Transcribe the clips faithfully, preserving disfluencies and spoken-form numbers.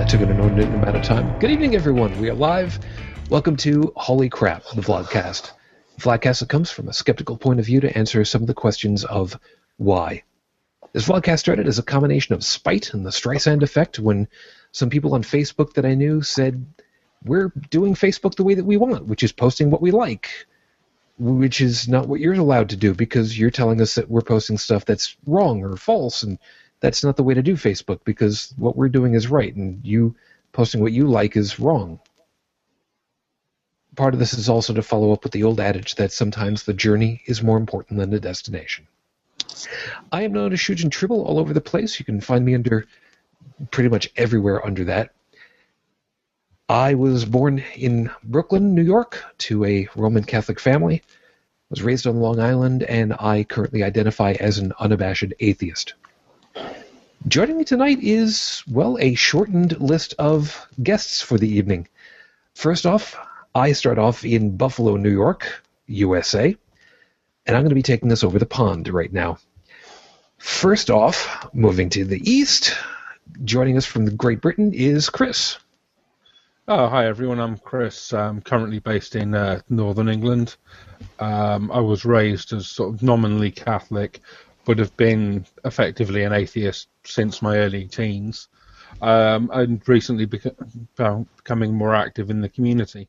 that took an inordinate amount of time. Good evening, everyone. We are live. Welcome to Holy Crap, the Vlogcast. The Vlogcast that comes from a skeptical point of view to answer some of the questions of why. This Vlogcast started as a combination of spite and the Streisand effect when some people on Facebook that I knew said, we're doing Facebook the way that we want, which is posting what we like, which is not what you're allowed to do because you're telling us that we're posting stuff that's wrong or false, and that's not the way to do Facebook because what we're doing is right, and you posting what you like is wrong. Part of this is also to follow up with the old adage that sometimes the journey is more important than the destination. I am known as Shujin Tribble all over the place. You can find me under pretty much everywhere under that. I was born in Brooklyn, New York, to a Roman Catholic family. Was raised on Long Island, and I currently identify as an unabashed atheist. Joining me tonight is, well, a shortened list of guests for the evening. First off, I start off in Buffalo, New York, U S A, and I'm going to be taking this over the pond right now. First off, moving to the east, joining us from Great Britain is Chris. Oh, hi everyone, I'm Chris. I'm currently based in uh, Northern England. Um, I was raised as sort of nominally Catholic, but have been effectively an atheist since my early teens, um, and recently beca- becoming more active in the community.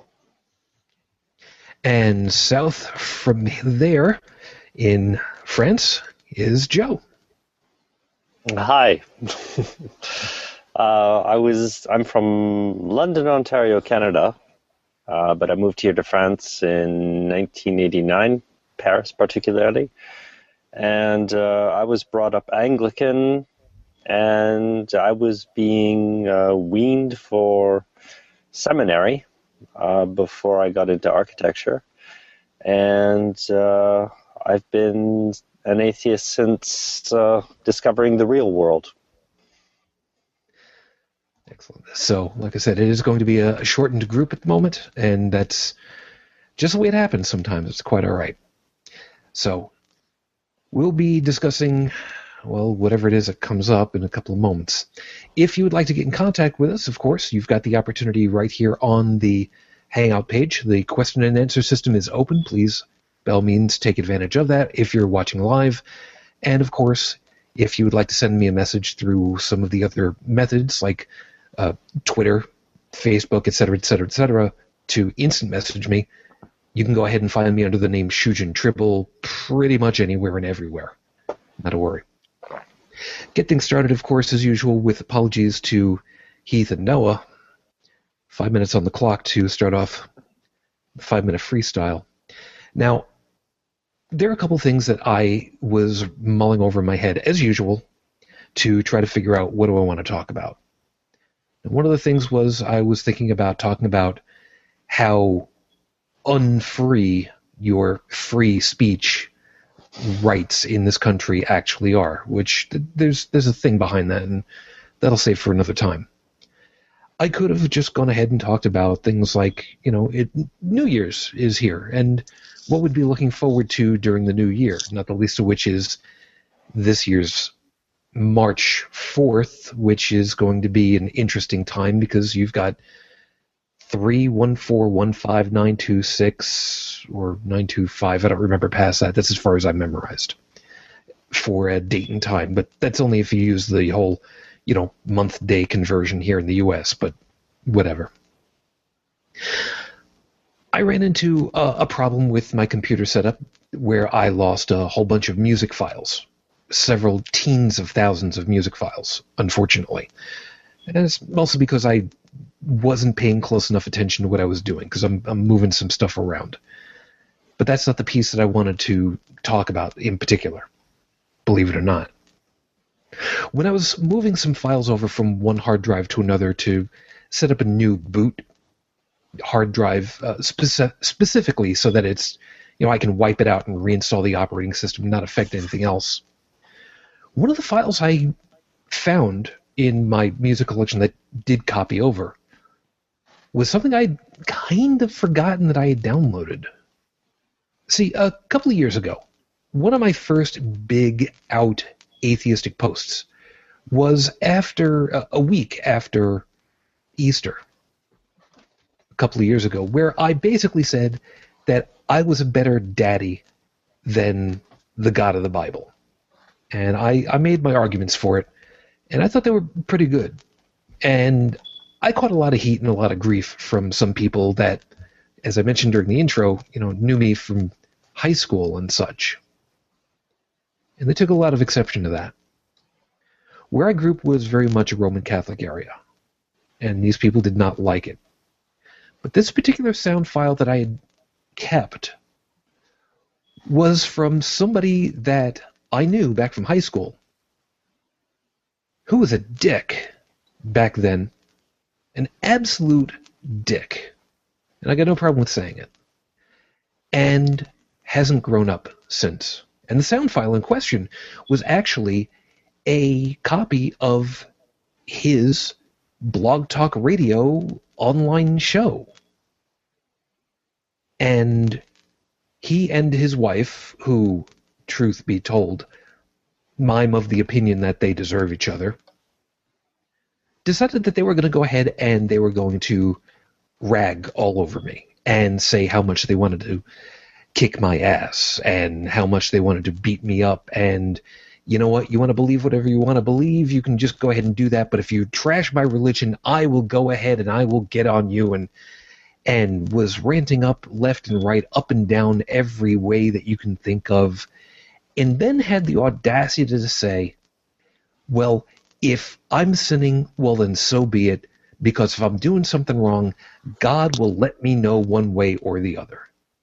And south from there, in France, is Joe. Hi. uh, I was. I'm from London, Ontario, Canada, uh, but I moved here to France in nineteen eighty-nine, Paris particularly. And uh, I was brought up Anglican, and I was being uh, weaned for seminary uh, before I got into architecture. And uh, I've been an atheist since uh, discovering the real world. Excellent. So, like I said, it is going to be a shortened group at the moment, and that's just the way it happens sometimes. It's quite all right. So, we'll be discussing, well, whatever it is that comes up in a couple of moments. If you would like to get in contact with us, of course, you've got the opportunity right here on the Hangout page. The question and answer system is open. Please, by all means, take advantage of that if you're watching live. And, of course, if you would like to send me a message through some of the other methods like uh, Twitter, Facebook, et cetera, et cetera, et cetera, to instant message me, you can go ahead and find me under the name Shujin Tribble pretty much anywhere and everywhere. Not a worry. Get things started, of course, as usual, with apologies to Heath and Noah. Five minutes on the clock to start off the five-minute freestyle. Now, there are a couple things that I was mulling over in my head, as usual, to try to figure out what do I want to talk about. And one of the things was I was thinking about talking about how unfree your free speech rights in this country actually are, which th- there's there's a thing behind that, and that'll save for another time. I could have just gone ahead and talked about things like, you know, it, New Year's is here, and what we'd be looking forward to during the new year, not the least of which is this year's March fourth, which is going to be an interesting time because you've got three one four one five nine two six or nine two five. I don't remember past that. That's as far as I memorized for a date and time. But that's only if you use the whole, you know, month-day conversion here in the U S, but whatever. I ran into a, a problem with my computer setup where I lost a whole bunch of music files, several teens of thousands of music files, unfortunately. And it's mostly because I wasn't paying close enough attention to what I was doing, because I'm, I'm moving some stuff around. But that's not the piece that I wanted to talk about in particular, believe it or not. When I was moving some files over from one hard drive to another to set up a new boot hard drive uh, speci- specifically so that it's, you know, I can wipe it out and reinstall the operating system and not affect anything else, one of the files I found in my music collection that did copy over was something I'd kind of forgotten that I had downloaded. See, a couple of years ago, one of my first big out atheistic posts was after uh, a week after Easter, a couple of years ago, where I basically said that I was a better daddy than the God of the Bible. And I, I made my arguments for it, and I thought they were pretty good. And I caught a lot of heat and a lot of grief from some people that, as I mentioned during the intro, you know, knew me from high school and such. And they took a lot of exception to that. Where I grew up was very much a Roman Catholic area, and these people did not like it. But this particular sound file that I had kept was from somebody that I knew back from high school, who was a dick back then, an absolute dick. And I got no problem with saying it. And hasn't grown up since. And the sound file in question was actually a copy of his Blog Talk Radio online show. And he and his wife, who, truth be told, I'm of the opinion that they deserve each other, decided that they were going to go ahead and they were going to rag all over me and say how much they wanted to kick my ass and how much they wanted to beat me up. And you know what? You want to believe whatever you want to believe, you can just go ahead and do that. But if you trash my religion, I will go ahead and I will get on you. And and was ranting up left and right, up and down every way that you can think of. And then had the audacity to say, well, if I'm sinning, well, then so be it. Because if I'm doing something wrong, God will let me know one way or the other.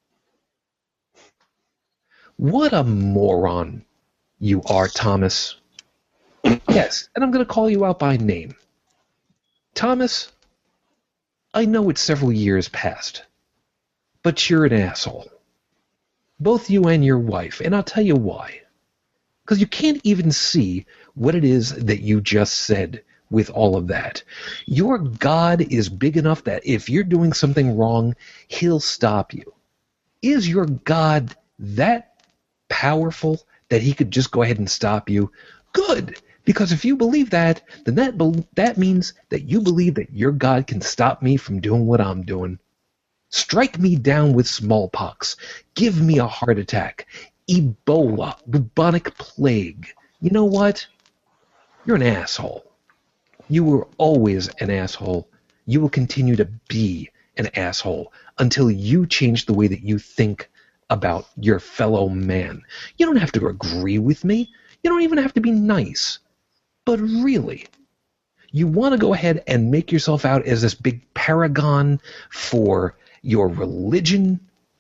What a moron you are, Thomas. Yes, and I'm going to call you out by name. Thomas, I know it's several years past, but you're an asshole. Both you and your wife, and I'll tell you why. Because you can't even see what it is that you just said with all of that. Your God is big enough that if you're doing something wrong, he'll stop you. Is your God that powerful that he could just go ahead and stop you? Good. Because if you believe that, then that be- that means that you believe that your God can stop me from doing what I'm doing. Strike me down with smallpox. Give me a heart attack. Ebola. Bubonic plague. You know what? You're an asshole. You were always an asshole. You will continue to be an asshole until you change the way that you think about your fellow man. You don't have to agree with me. You don't even have to be nice. But really, you want to go ahead and make yourself out as this big paragon for your religion?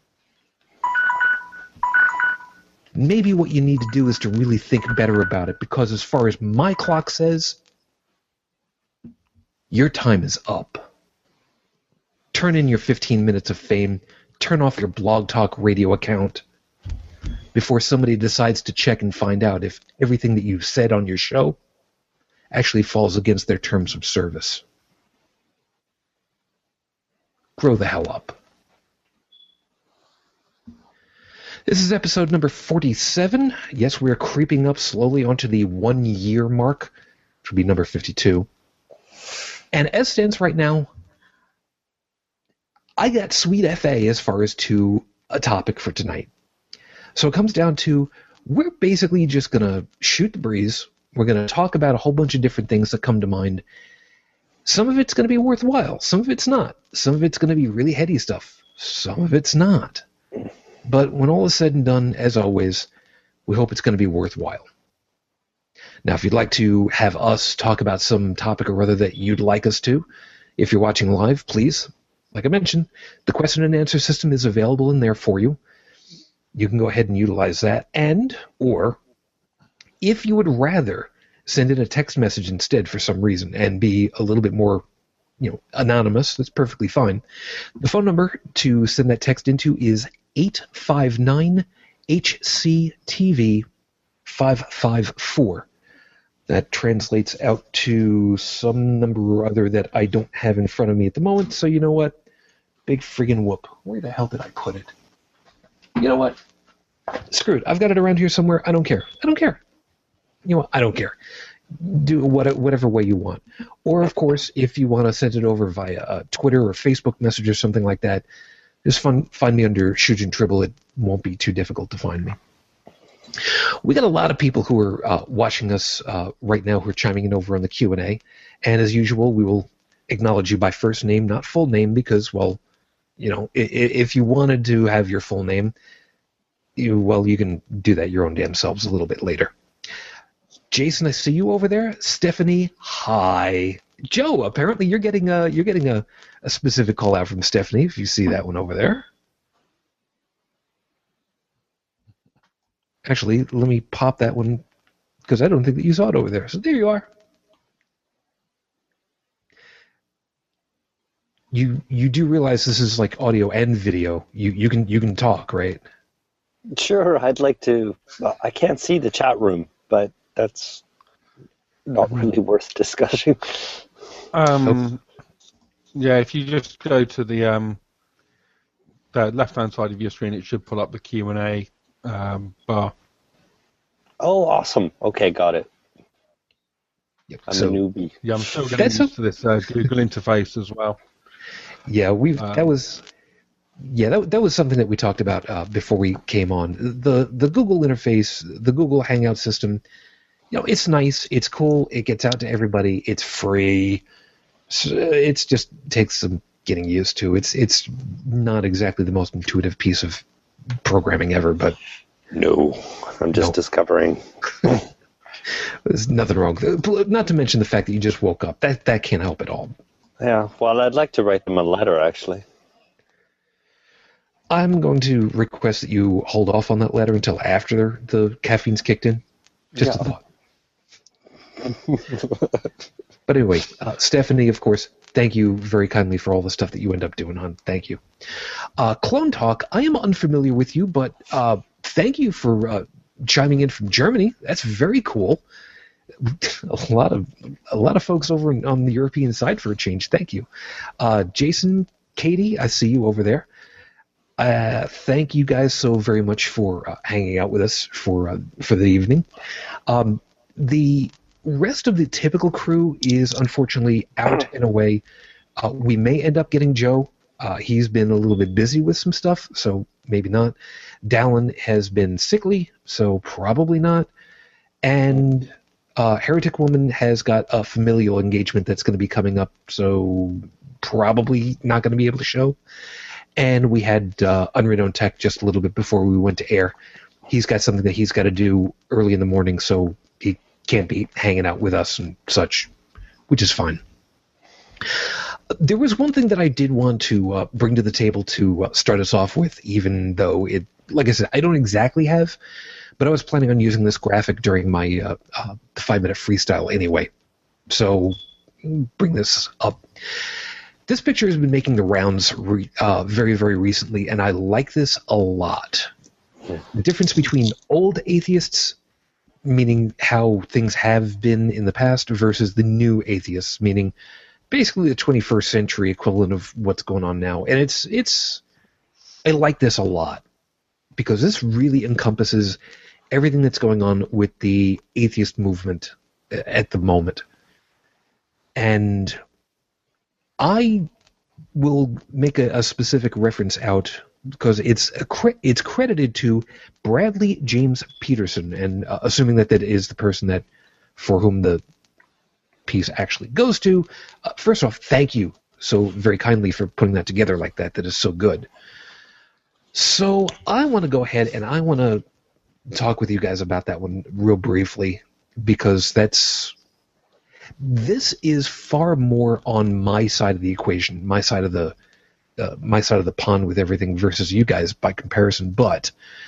Maybe what you need to do is to really think better about it, because as far as my clock says, your time is up. Turn in your fifteen minutes of fame. Turn off your Blog Talk Radio account before somebody decides to check and find out if everything that you've said on your show actually falls against their terms of service. Grow the hell up. This is episode number forty-seven. Yes, we're creeping up slowly onto the one-year mark, which will be number fifty-two. And as stands right now, I got sweet F A as far as to a topic for tonight. So it comes down to, we're basically just going to shoot the breeze. We're going to talk about a whole bunch of different things that come to mind. Some of it's going to be worthwhile. Some of it's not. Some of it's going to be really heady stuff. Some of it's not. But when all is said and done, as always, we hope it's going to be worthwhile. Now, if you'd like to have us talk about some topic or other that you'd like us to, if you're watching live, please, like I mentioned, the question and answer system is available in there for you. You can go ahead and utilize that. And, or, if you would rather send in a text message instead for some reason and be a little bit more, you know, anonymous, that's perfectly fine. The phone number to send that text into is eight five nine H C T V five five four. That translates out to some number or other that I don't have in front of me at the moment, so you know what? Big friggin' whoop. Where the hell did I put it? You know what? Screw it. I've got it around here somewhere. I don't care. I don't care. You know what? I don't care. do what, whatever way you want. Or, of course, if you want to send it over via uh, Twitter or Facebook message or something like that, just fun, find me under Shujin Tribble. It won't be too difficult to find me. We got a lot of people who are uh, watching us uh, right now who are chiming in over on the Q and A. And as usual, we will acknowledge you by first name, not full name, because, well, you know, if, if you wanted to have your full name, you well, you can do that your own damn selves a little bit later. Jason, I see you over there. Stephanie, hi. Joe, apparently you're getting a you're getting a, a specific call out from Stephanie. If you see that one over there. Actually, let me pop that one because I don't think that you saw it over there. So there you are. You you do realize this is like audio and video. You you can you can talk, right? Sure, I'd like to. Well, I can't see the chat room, but that's not really worth discussing. Um, yeah, if you just go to the um, the left-hand side of your screen, it should pull up the Q and A um, bar. Oh, awesome. Okay, got it. Yep. I'm so, a newbie. Yeah, I'm still getting used a... to this uh, Google interface as well. Yeah, we've um, that was yeah that that was something that we talked about uh, before we came on. The the Google interface, the Google Hangout system. You know, it's nice, it's cool, it gets out to everybody, it's free. So it's just takes some getting used to. It's it's not exactly the most intuitive piece of programming ever, but no, I'm just no. discovering. There's nothing wrong. Not to mention the fact that you just woke up. That that can't help at all. Yeah, well, I'd like to write them a letter, actually. I'm going to request that you hold off on that letter until after the caffeine's kicked in. Just yeah. a thought. But anyway, uh, Stephanie, of course, thank you very kindly for all the stuff that you end up doing, hon. Thank you. Uh, Clone Talk, I am unfamiliar with you, but uh, thank you for uh, chiming in from Germany. That's very cool. A lot of a lot of folks over on the European side for a change. Thank you. Uh, Jason, Katie, I see you over there. Uh, thank you guys so very much for uh, hanging out with us for uh, for the evening. Um, the rest of the typical crew is unfortunately out and away. Uh, we may end up getting Joe. Uh, he's been a little bit busy with some stuff, so maybe not. Dallin has been sickly, so probably not. And uh, Heretic Woman has got a familial engagement that's going to be coming up, so probably not going to be able to show. And we had uh, Unread Tech just a little bit before we went to air. He's got something that he's got to do early in the morning, so he can't be hanging out with us and such, which is fine. There was one thing that I did want to uh, bring to the table to uh, start us off with, even though it, like I said, I don't exactly have, but I was planning on using this graphic during my uh, uh, five-minute freestyle anyway. So bring this up. This picture has been making the rounds re- uh, very, very recently, and I like this a lot. Yeah. The difference between old atheists, meaning how things have been in the past, versus the new atheists, meaning basically the twenty-first century equivalent of what's going on now. And it's it's I like this a lot because this really encompasses everything that's going on with the atheist movement at the moment. And I will make a, a specific reference out because it's a cre- it's credited to Bradley James Peterson, and uh, assuming that that is the person that for whom the piece actually goes to. Uh, first off, thank you so very kindly for putting that together like that. That is so good. So I want to go ahead and I want to talk with you guys about that one real briefly because that's this is far more on my side of the equation, my side of the uh, my side of the pond with everything versus you guys by comparison. But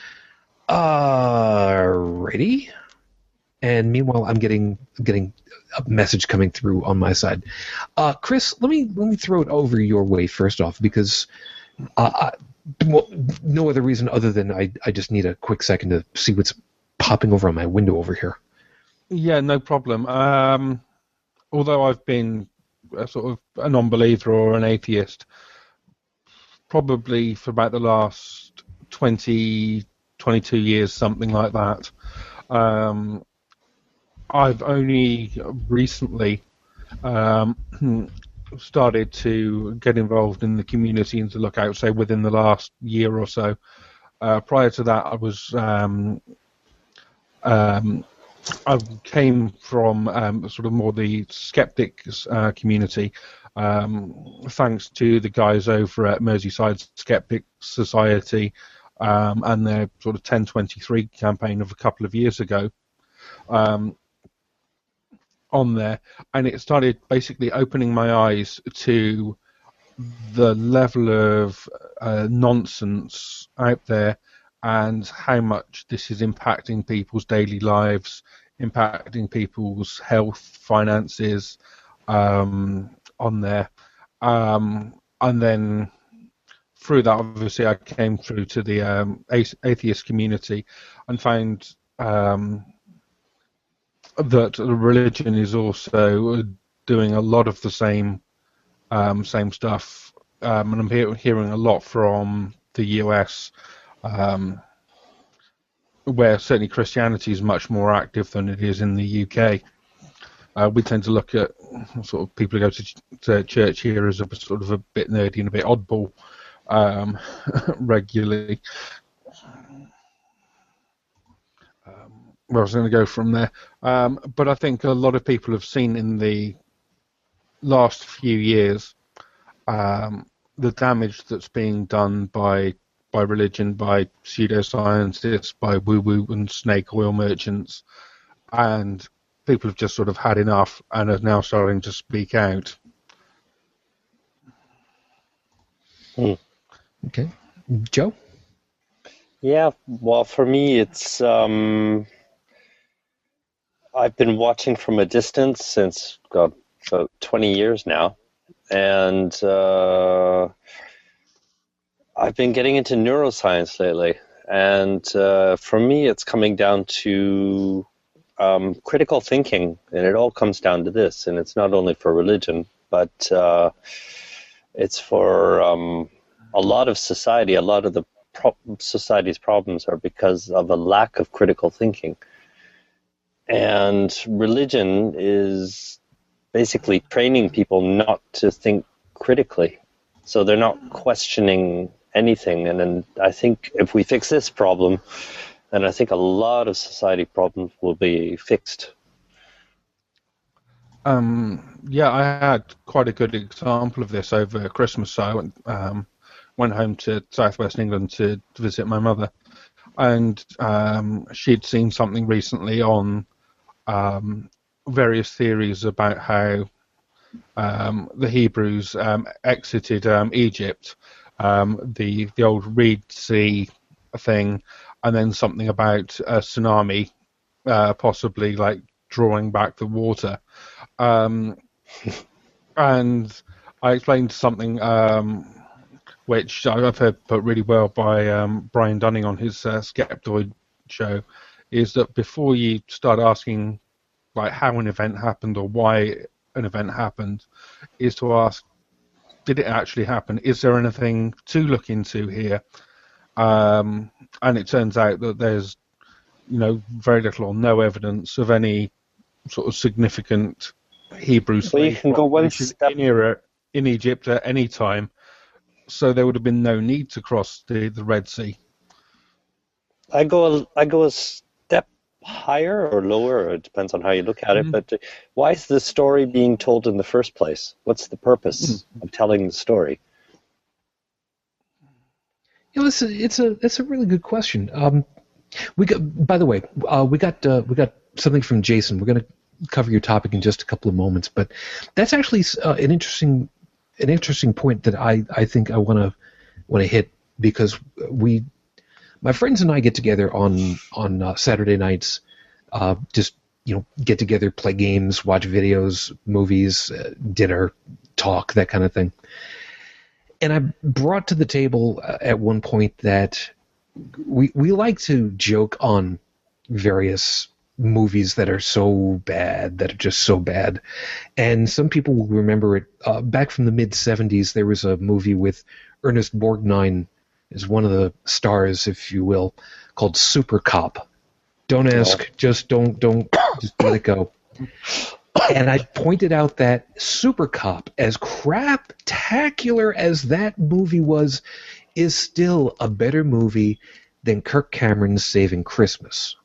uh, ready? And meanwhile, I'm getting getting a message coming through on my side. Uh, Chris, let me let me throw it over your way first off because uh, I, well, no other reason other than I I just need a quick second to see what's popping over on my window over here. Yeah, no problem. Um, although I've been a sort of a non-believer or an atheist probably for about the last twenty, twenty-two years, something like that. Um, I've only recently um, started to get involved in the community and to look out, say, within the last year or so. Uh, prior to that, I was um, um, I came from um, sort of more the skeptics uh, community, um, thanks to the guys over at Merseyside Skeptics Society um, and their sort of ten twenty-three campaign of a couple of years ago. Um, on there, and it started basically opening my eyes to the level of uh, nonsense out there and how much this is impacting people's daily lives, impacting people's health, finances um, on there. Um, and then through that, obviously, I came through to the um, atheist community and found um, that religion is also doing a lot of the same um, same stuff, um, and I'm hear, hearing a lot from the U S, um, where certainly Christianity is much more active than it is in the U K. Uh, we tend to look at sort of people who go to, to church here as a sort of a bit nerdy and a bit oddball um, regularly. Well, I was going to go from there. Um, but I think a lot of people have seen in the last few years um, the damage that's being done by by religion, by pseudoscientists, by woo-woo and snake oil merchants, and people have just sort of had enough and are now starting to speak out. Hmm. Okay. Joe? Yeah, well, for me, it's... Um... I've been watching from a distance since God, about twenty years now, and uh, I've been getting into neuroscience lately. And uh, for me, it's coming down to um, critical thinking, and it all comes down to this. And it's not only for religion, but uh, it's for um, a lot of society. A lot of the pro- society's problems are because of a lack of critical thinking. And religion is basically training people not to think critically. So they're not questioning anything. And then I think if we fix this problem, then I think a lot of society problems will be fixed. Um, yeah, I had quite a good example of this over Christmas. So I went, um, went home to southwest England to, to visit my mother. And um, she'd seen something recently on Um, various theories about how um, the Hebrews um, exited um, Egypt, um, the the old Reed Sea thing, and then something about a tsunami, uh, possibly like drawing back the water. Um, and I explained something um, which I've heard put really well by um, Brian Dunning on his uh, Skeptoid show, is that before you start asking like how an event happened or why an event happened, is to ask, did it actually happen? Is there anything to look into here? Um, and it turns out that there's, you know, very little or no evidence of any sort of significant Hebrew Well, you can go one step in, era, in Egypt at any time, so there would have been no need to cross the, the Red Sea. I go I go a step higher or lower, it depends on how you look at it, mm-hmm. but why is the story being told in the first place? What's the purpose mm-hmm. of telling the story? You know, it's a, it's a it's a really good question. Um, we got, by the way, uh, we got uh, we got something from Jason. We're going to cover your topic in just a couple of moments, but that's actually uh, an interesting an interesting point that I, I think I want to want to hit, because we, my friends and I, get together on on uh, Saturday nights, uh, just you know get together, play games, watch videos, movies, uh, dinner, talk, that kind of thing. And I brought to the table uh, at one point that we we like to joke on various movies that are so bad, that are just so bad. And some people will remember it. Uh, back from the mid seventies, there was a movie with Ernest Borgnine as one of the stars, if you will, called Super Cop. Don't ask. No. Just don't, don't, just let it go. And I pointed out that Super Cop, as craptacular as that movie was, is still a better movie than Kirk Cameron's Saving Christmas.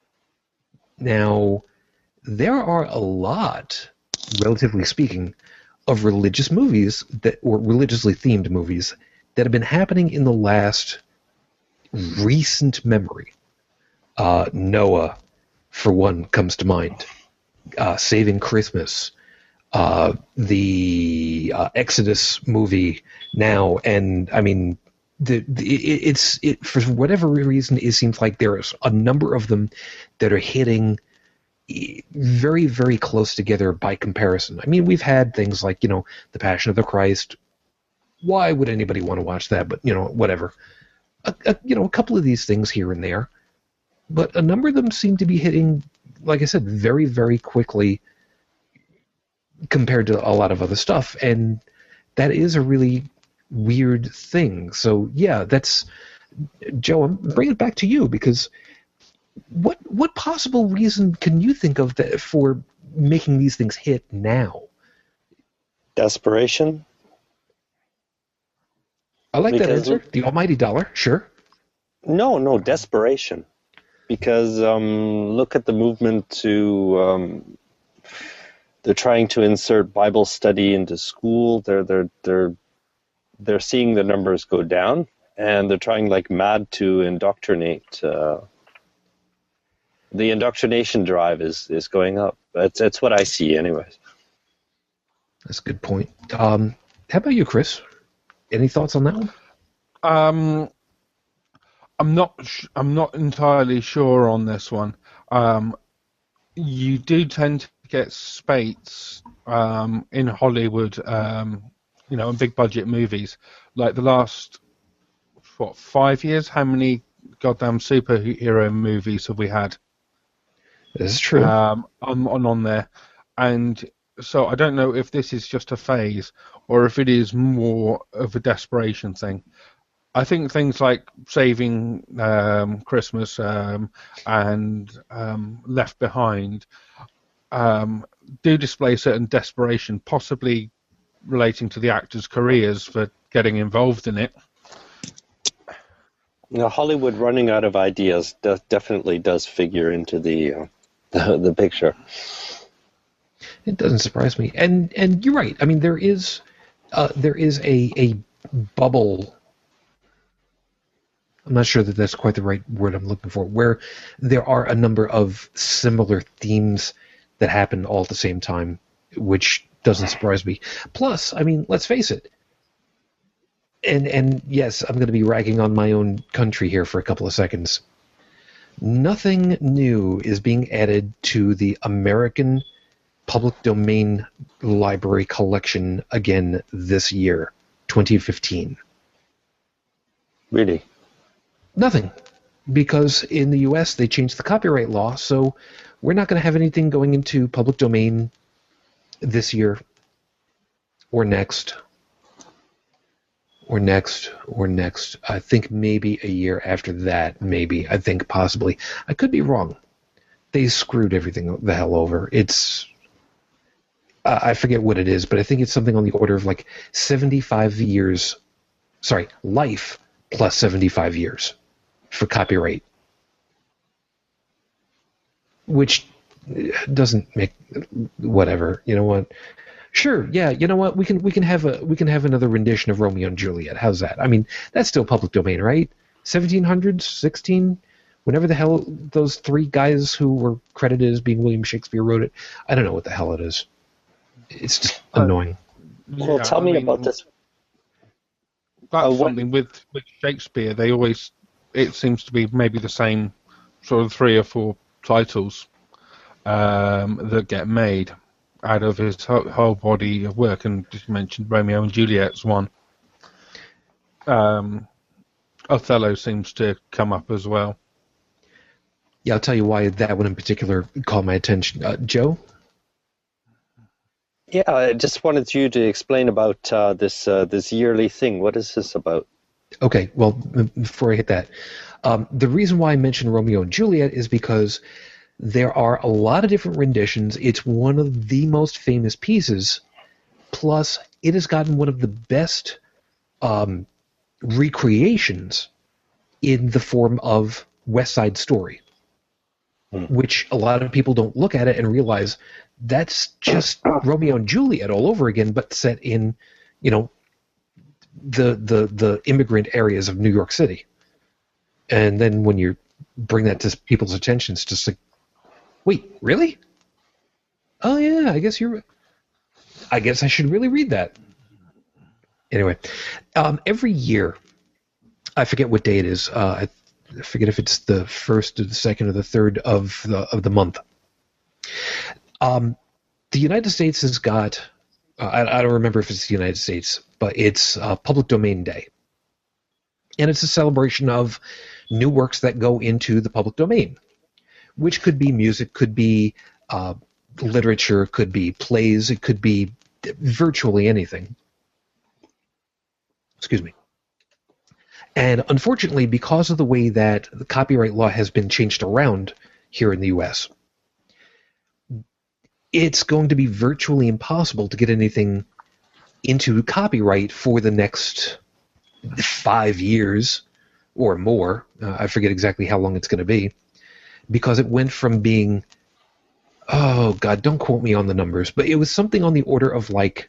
Now, there are a lot, relatively speaking, of religious movies that, or religiously themed movies that have been happening in the last recent memory. Uh, Noah, for one, comes to mind. Uh, Saving Christmas, uh, the uh, Exodus movie now, and I mean, the, the it, it's it for whatever reason, it seems like there's a number of them that are hitting very, very close together by comparison. I mean, we've had things like, you know, The Passion of the Christ. Why would anybody want to watch that? But, you know, whatever. A, a, you know, a couple of these things here and there. But a number of them seem to be hitting, like I said, very, very quickly compared to a lot of other stuff. And that is a really weird thing. So, yeah, that's... Joe, I'm bringing it back to you, because what what possible reason can you think of that for making these things hit now? Desperation. I like because that answer. The almighty dollar, sure. No, no, desperation. Because um, look at the movement to... Um, they're trying to insert Bible study into school. They're they're they're they're seeing the numbers go down, and they're trying like mad to indoctrinate. Uh, the indoctrination drive is, is going up. That's that's what I see, anyways. That's a good point. Um, how about you, Chris? Any thoughts on that one? Um, I'm not. Sh- I'm not entirely sure on this one. Um, you do tend to get spates um, in Hollywood, um, you know, in big budget movies. Like the last, what, five years? How many goddamn superhero movies have we had? This is true. Um, on, on on there, and so I don't know if this is just a phase or if it is more of a desperation thing. I think things like Saving um, Christmas um, and um, Left Behind um, do display certain desperation, possibly relating to the actors' careers for getting involved in it. Now, Hollywood running out of ideas de- definitely does figure into the, uh, the the picture. It doesn't surprise me, and and you're right. I mean, there is uh, there is a a bubble. I'm not sure that that's quite the right word I'm looking for, where there are a number of similar themes that happen all at the same time, which doesn't surprise me. Plus, I mean, let's face it, and and yes, I'm going to be ragging on my own country here for a couple of seconds. Nothing new is being added to the American Public Domain Library Collection again this year, twenty fifteen. Really? Nothing, because in the U S they changed the copyright law, so we're not going to have anything going into public domain this year, or next, or next, or next. I think maybe a year after that, maybe. I think possibly. I could be wrong. They screwed everything the hell over. It's... Uh, I forget what it is, but I think it's something on the order of like seventy-five years... Sorry, life plus seventy-five years for copyright, which doesn't make whatever. You know what? Sure, yeah. You know what? We can we can have a we can have another rendition of Romeo and Juliet. How's that? I mean, that's still public domain, right? seventeen hundreds, sixteen, whenever the hell those three guys who were credited as being William Shakespeare wrote it. I don't know what the hell it is. It's just uh, annoying. Well, yeah, tell I me mean, about this. That's uh, something with, with Shakespeare. They always, it seems to be maybe the same sort of three or four titles um, that get made out of his whole, whole body of work. And just mentioned Romeo and Juliet's one. Um, Othello seems to come up as well. Yeah, I'll tell you why that one in particular caught my attention. Uh, Joe? Yeah, I just wanted you to explain about uh, this uh, this yearly thing. What is this about? Okay, well, m- before I hit that, um, the reason why I mentioned Romeo and Juliet is because there are a lot of different renditions. It's one of the most famous pieces. Plus, it has gotten one of the best um, recreations in the form of West Side Story, hmm. which a lot of people don't look at it and realize that's just Romeo and Juliet all over again, but set in, you know, the the the immigrant areas of New York City. And then when you bring that to people's attention, it's just like, wait, really? Oh yeah, I guess you're. I guess I should really read that. Anyway, um, every year, I forget what day it is. Uh, I forget if it's the first or the second or the third of the of the month. Um, the United States has got. Uh, I, I don't remember if it's the United States, but it's uh, Public Domain Day, and it's a celebration of new works that go into the public domain, which could be music, could be uh, literature, could be plays, it could be virtually anything. Excuse me. And unfortunately, because of the way that the copyright law has been changed around here in the U S, it's going to be virtually impossible to get anything into copyright for the next five years or more. Uh, I forget exactly how long it's going to be, because it went from being, oh God, don't quote me on the numbers, but it was something on the order of like,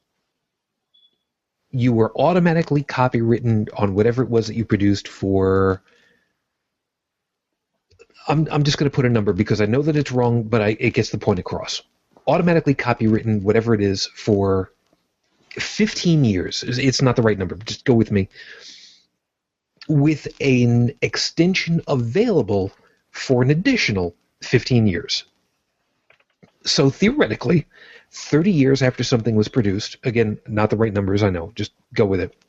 you were automatically copywritten on whatever it was that you produced for, I'm I'm just going to put a number because I know that it's wrong, but I, it gets the point across. Automatically copywritten, whatever it is, for fifteen years. It's not the right number, just go with me. With an extension available for an additional fifteen years. So theoretically, thirty years after something was produced, again, not the right numbers, I know, just go with it,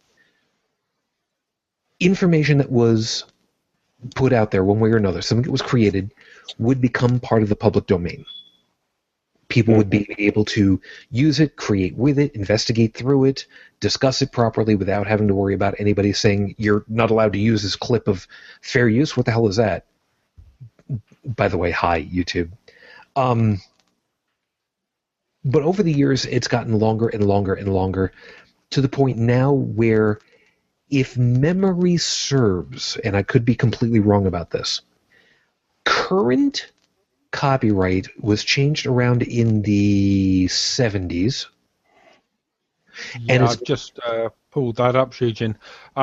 information that was put out there one way or another, something that was created, would become part of the public domain. People mm-hmm. would be able to use it, create with it, investigate through it, discuss it properly without having to worry about anybody saying, you're not allowed to use this clip of fair use. What the hell is that? By the way, hi, YouTube. Um... But over the years, it's gotten longer and longer and longer, to the point now where, if memory serves, and I could be completely wrong about this, current copyright was changed around in the seventies. Yeah, and I've just uh, pulled that up, Shujin.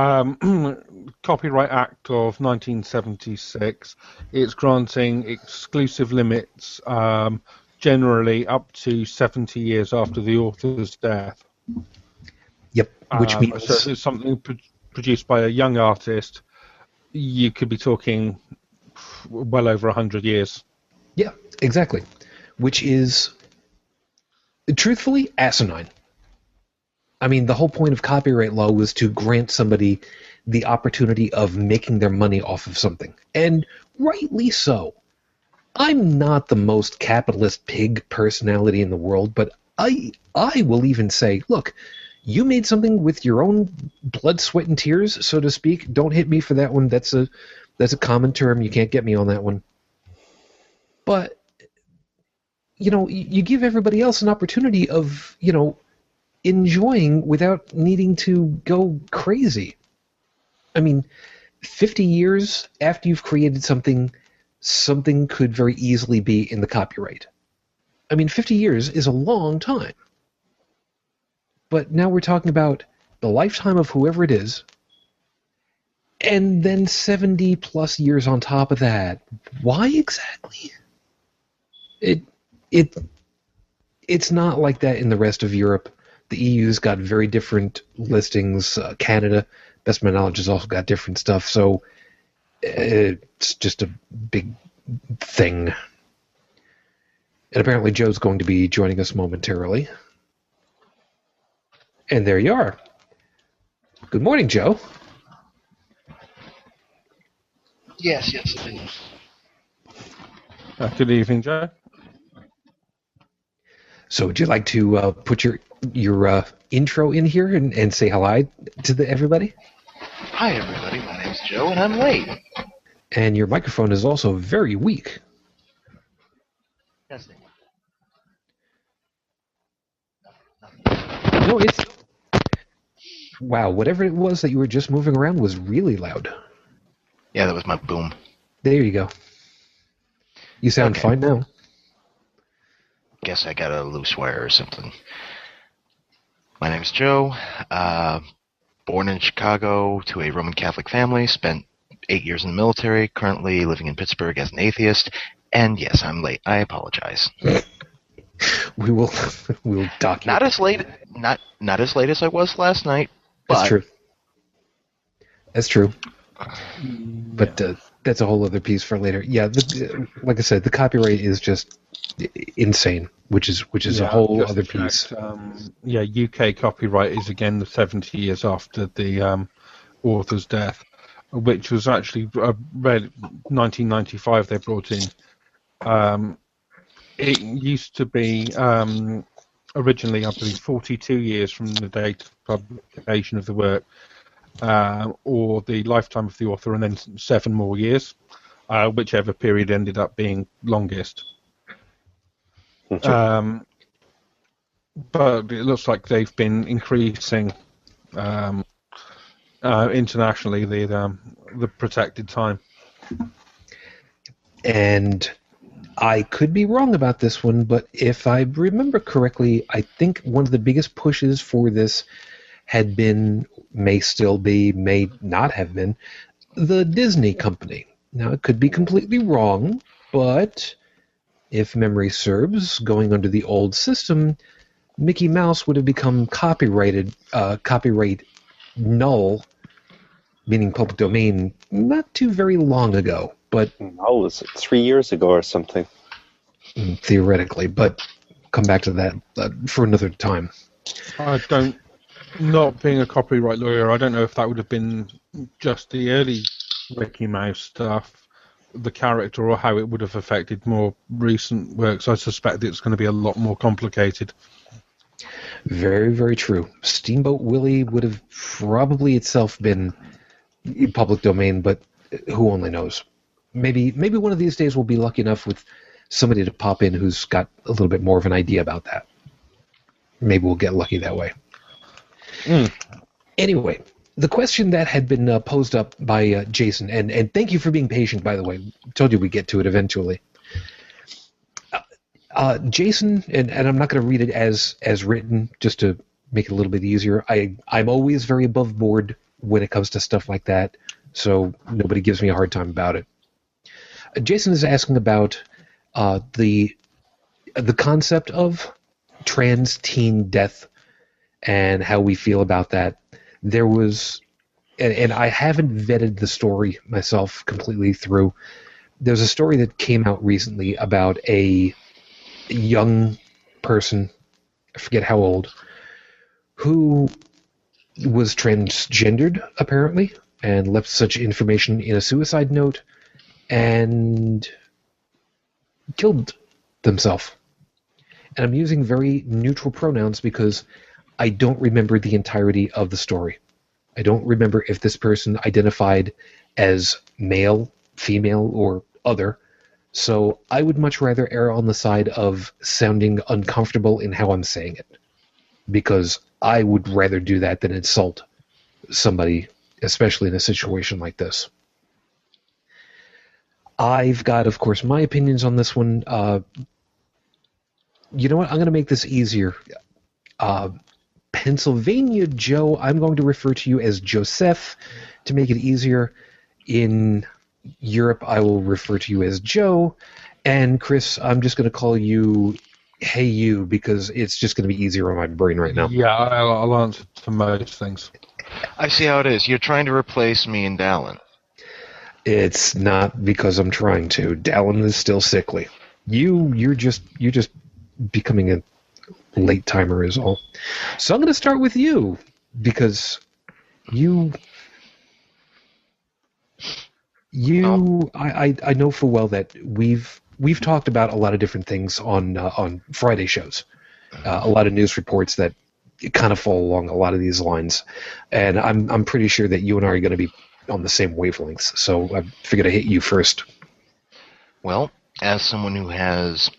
Um, Copyright Act of nineteen seventy-six. It's granting exclusive limits um, generally up to seventy years after the author's death. Yep, which um, means... So if it's something pro- produced by a young artist, you could be talking well over one hundred years. Yeah, exactly. Which is, truthfully, asinine. I mean, the whole point of copyright law was to grant somebody the opportunity of making their money off of something. And rightly so. I'm not the most capitalist pig personality in the world, but I I will even say, look, you made something with your own blood, sweat, and tears, so to speak. Don't hit me for that one. That's a that's a common term. You can't get me on that one. But, you know, you give everybody else an opportunity of, you know, enjoying without needing to go crazy. I mean, fifty years after you've created something, something could very easily be in the copyright. I mean, fifty years is a long time. But now we're talking about the lifetime of whoever it is, and then seventy plus years on top of that. Why exactly? It it it's not like that in the rest of Europe. The E U's got very different listings. Uh, Canada, best of my knowledge, has also got different stuff. So it's just a big thing. And apparently Joe's going to be joining us momentarily. And there you are. Good morning, Joe. Yes, yes, it is. Uh, good evening, Joe. So would you like to uh, put your your uh, intro in here and, and say hello to the, everybody? Hi, everybody. My name's Joe, and I'm late. And your microphone is also very weak. Testing. No, it's... Wow, whatever it was that you were just moving around was really loud. Yeah, that was my boom. There you go. You sound Okay. fine now. Guess I got a loose wire or something. My name's Joe. Uh, born in Chicago to a Roman Catholic family. Spent eight years in the military. Currently living in Pittsburgh as an atheist. And yes, I'm late. I apologize. We will we will document. Not as late. Not not as late as I was last night. That's But true. That's true. But uh, that's a whole other piece for later. Yeah, the, like I said, the copyright is just insane, which is which is Yeah, a whole just other checked, piece. Um, yeah, U K copyright is again the seventy years after the um, author's death, which was actually uh, read nineteen ninety-five. They brought in. Um, it used to be um, originally, I believe, forty-two years from the date of publication of the work, uh, or the lifetime of the author, and then seven more years, uh, whichever period ended up being longest. Um, but it looks like they've been increasing um, uh, internationally the um, the protected time. And I could be wrong about this one, but if I remember correctly, I think one of the biggest pushes for this had been, may still be, may not have been, the Disney company. Now, it could be completely wrong, but if memory serves, going under the old system, Mickey Mouse would have become copyrighted, uh, copyright null, meaning public domain, not too very long ago. But Oh, was it three years ago or something? theoretically, but come back to that uh, for another time. I don't, not being a copyright lawyer, I don't know if that would have been just the early Mickey Mouse stuff, the character, or how it would have affected more recent works. I suspect it's going to be a lot more complicated. Very, very true. Steamboat Willie would have probably itself been in public domain, but who only knows? Maybe, maybe one of these days we'll be lucky enough with somebody to pop in who's got a little bit more of an idea about that. Maybe we'll get lucky that way. Mm. Anyway, the question that had been uh, posed up by uh, Jason, and, and thank you for being patient, by the way. Told you we'd get to it eventually. Uh, uh, Jason, and, and I'm not going to read it as as written, just to make it a little bit easier. I, I'm always very above board when it comes to stuff like that, so nobody gives me a hard time about it. Uh, Jason is asking about uh, the the concept of trans teen death and how we feel about that. There was, and, and I haven't vetted the story myself completely through. There's a story that came out recently about a young person, I forget how old, who was transgendered, apparently, and left such information in a suicide note and killed themselves. And I'm using very neutral pronouns because I don't remember the entirety of the story. I don't remember if this person identified as male, female, or other. So I would much rather err on the side of sounding uncomfortable in how I'm saying it, because I would rather do that than insult somebody, especially in a situation like this. I've got, of course, my opinions on this one. Uh, you know what? I'm going to make this easier. Uh, Pennsylvania Joe, I'm going to refer to you as Joseph to make it easier. In Europe, I will refer to you as Joe. And Chris, I'm just going to call you Hey You because it's just going to be easier on my brain right now. Yeah, I'll, I'll answer to most things. I see how it is. You're trying to replace me and Dallin. It's not because I'm trying to. Dallin is still sickly. You, you're just, you're just becoming a late timer is all. So I'm going to start with you because you, you, I, I, I know full well that we've we've talked about a lot of different things on uh, on Friday shows, uh, a lot of news reports that kind of fall along a lot of these lines, and I'm I'm pretty sure that you and I are going to be on the same wavelengths. So I figured I'd hit you first. Well, as someone who has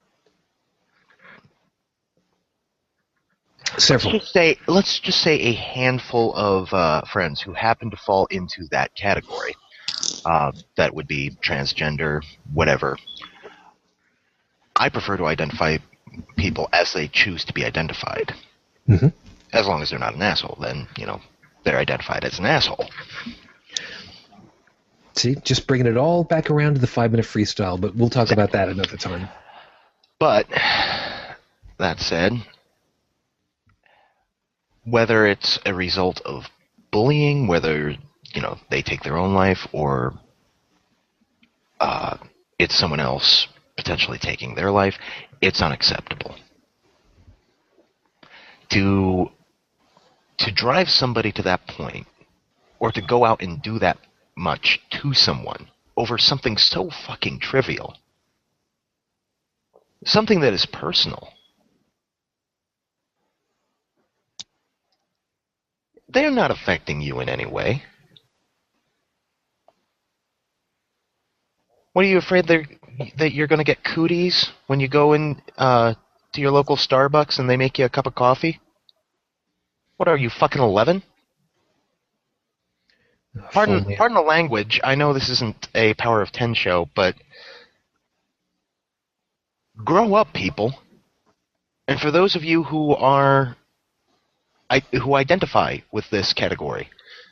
several, let's just say, let's just say a handful of uh, friends who happen to fall into that category, uh, that would be transgender, whatever. I prefer to identify people as they choose to be identified. Mm-hmm. As long as they're not an asshole, then, you know, they're identified as an asshole. See, just bringing it all back around to the five-minute freestyle, but we'll talk about that another time. But, that said, whether it's a result of bullying, whether, you know, they take their own life, or uh, it's someone else potentially taking their life, it's unacceptable. To, to drive somebody to that point, or to go out and do that much to someone over something so fucking trivial, something that is personal, they're not affecting you in any way. What are you afraid they're, that you're going to get cooties when you go in uh, to your local Starbucks and they make you a cup of coffee? What are you, fucking eleven? Pardon, pardon the language. I know this isn't a Power of Ten show, but grow up, people. And for those of you who are, I, who identify with this category,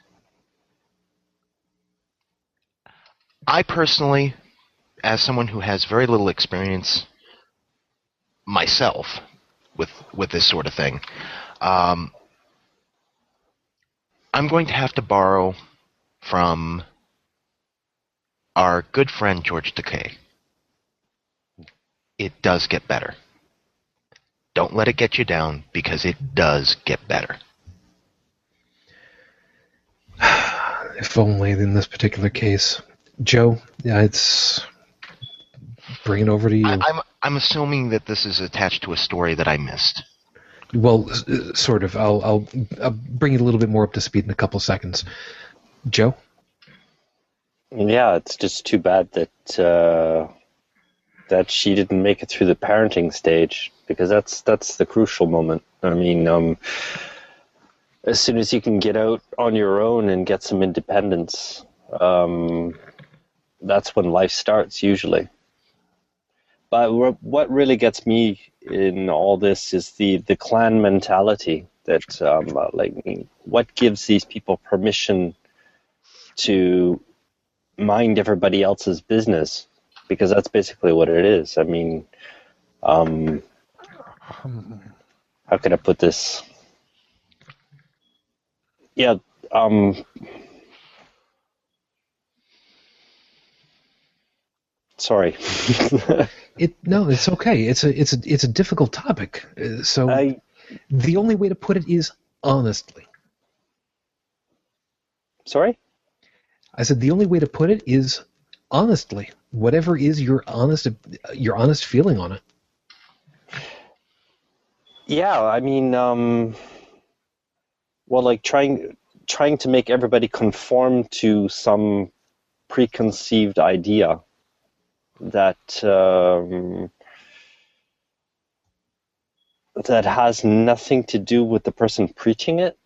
I personally, as someone who has very little experience myself with with this sort of thing, um, I'm going to have to borrow from our good friend George Takei. It does get better. Don't let it get you down, because it does get better. If only in this particular case. Joe, yeah, it's... Bring it over to you. I, I'm, I'm assuming that this is attached to a story that I missed. Well, sort of. I'll, I'll, I'll bring it a little bit more up to speed in a couple seconds. Joe? Yeah, it's just too bad that uh, that she didn't make it through the parenting stage, because that's that's the crucial moment. I mean, um, as soon as you can get out on your own and get some independence, um, that's when life starts, usually. But what really gets me in all this is the, the clan mentality. That um, uh, like, what gives these people permission to mind everybody else's business? Because that's basically what it is. I mean, um, how can I put this? Yeah, um, sorry. It no, it's okay. It's a it's a it's a difficult topic. Uh, So I, the only way to put it is honestly. sorry? I said the only way to put it is honestly. Whatever is your honest your honest feeling on it. Yeah, I mean, um, well, like trying trying to make everybody conform to some preconceived idea that um, that has nothing to do with the person preaching it.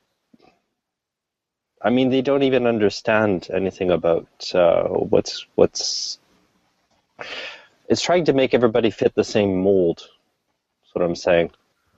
I mean, they don't even understand anything about uh, what's what's. It's trying to make everybody fit the same mold. That's what I'm saying.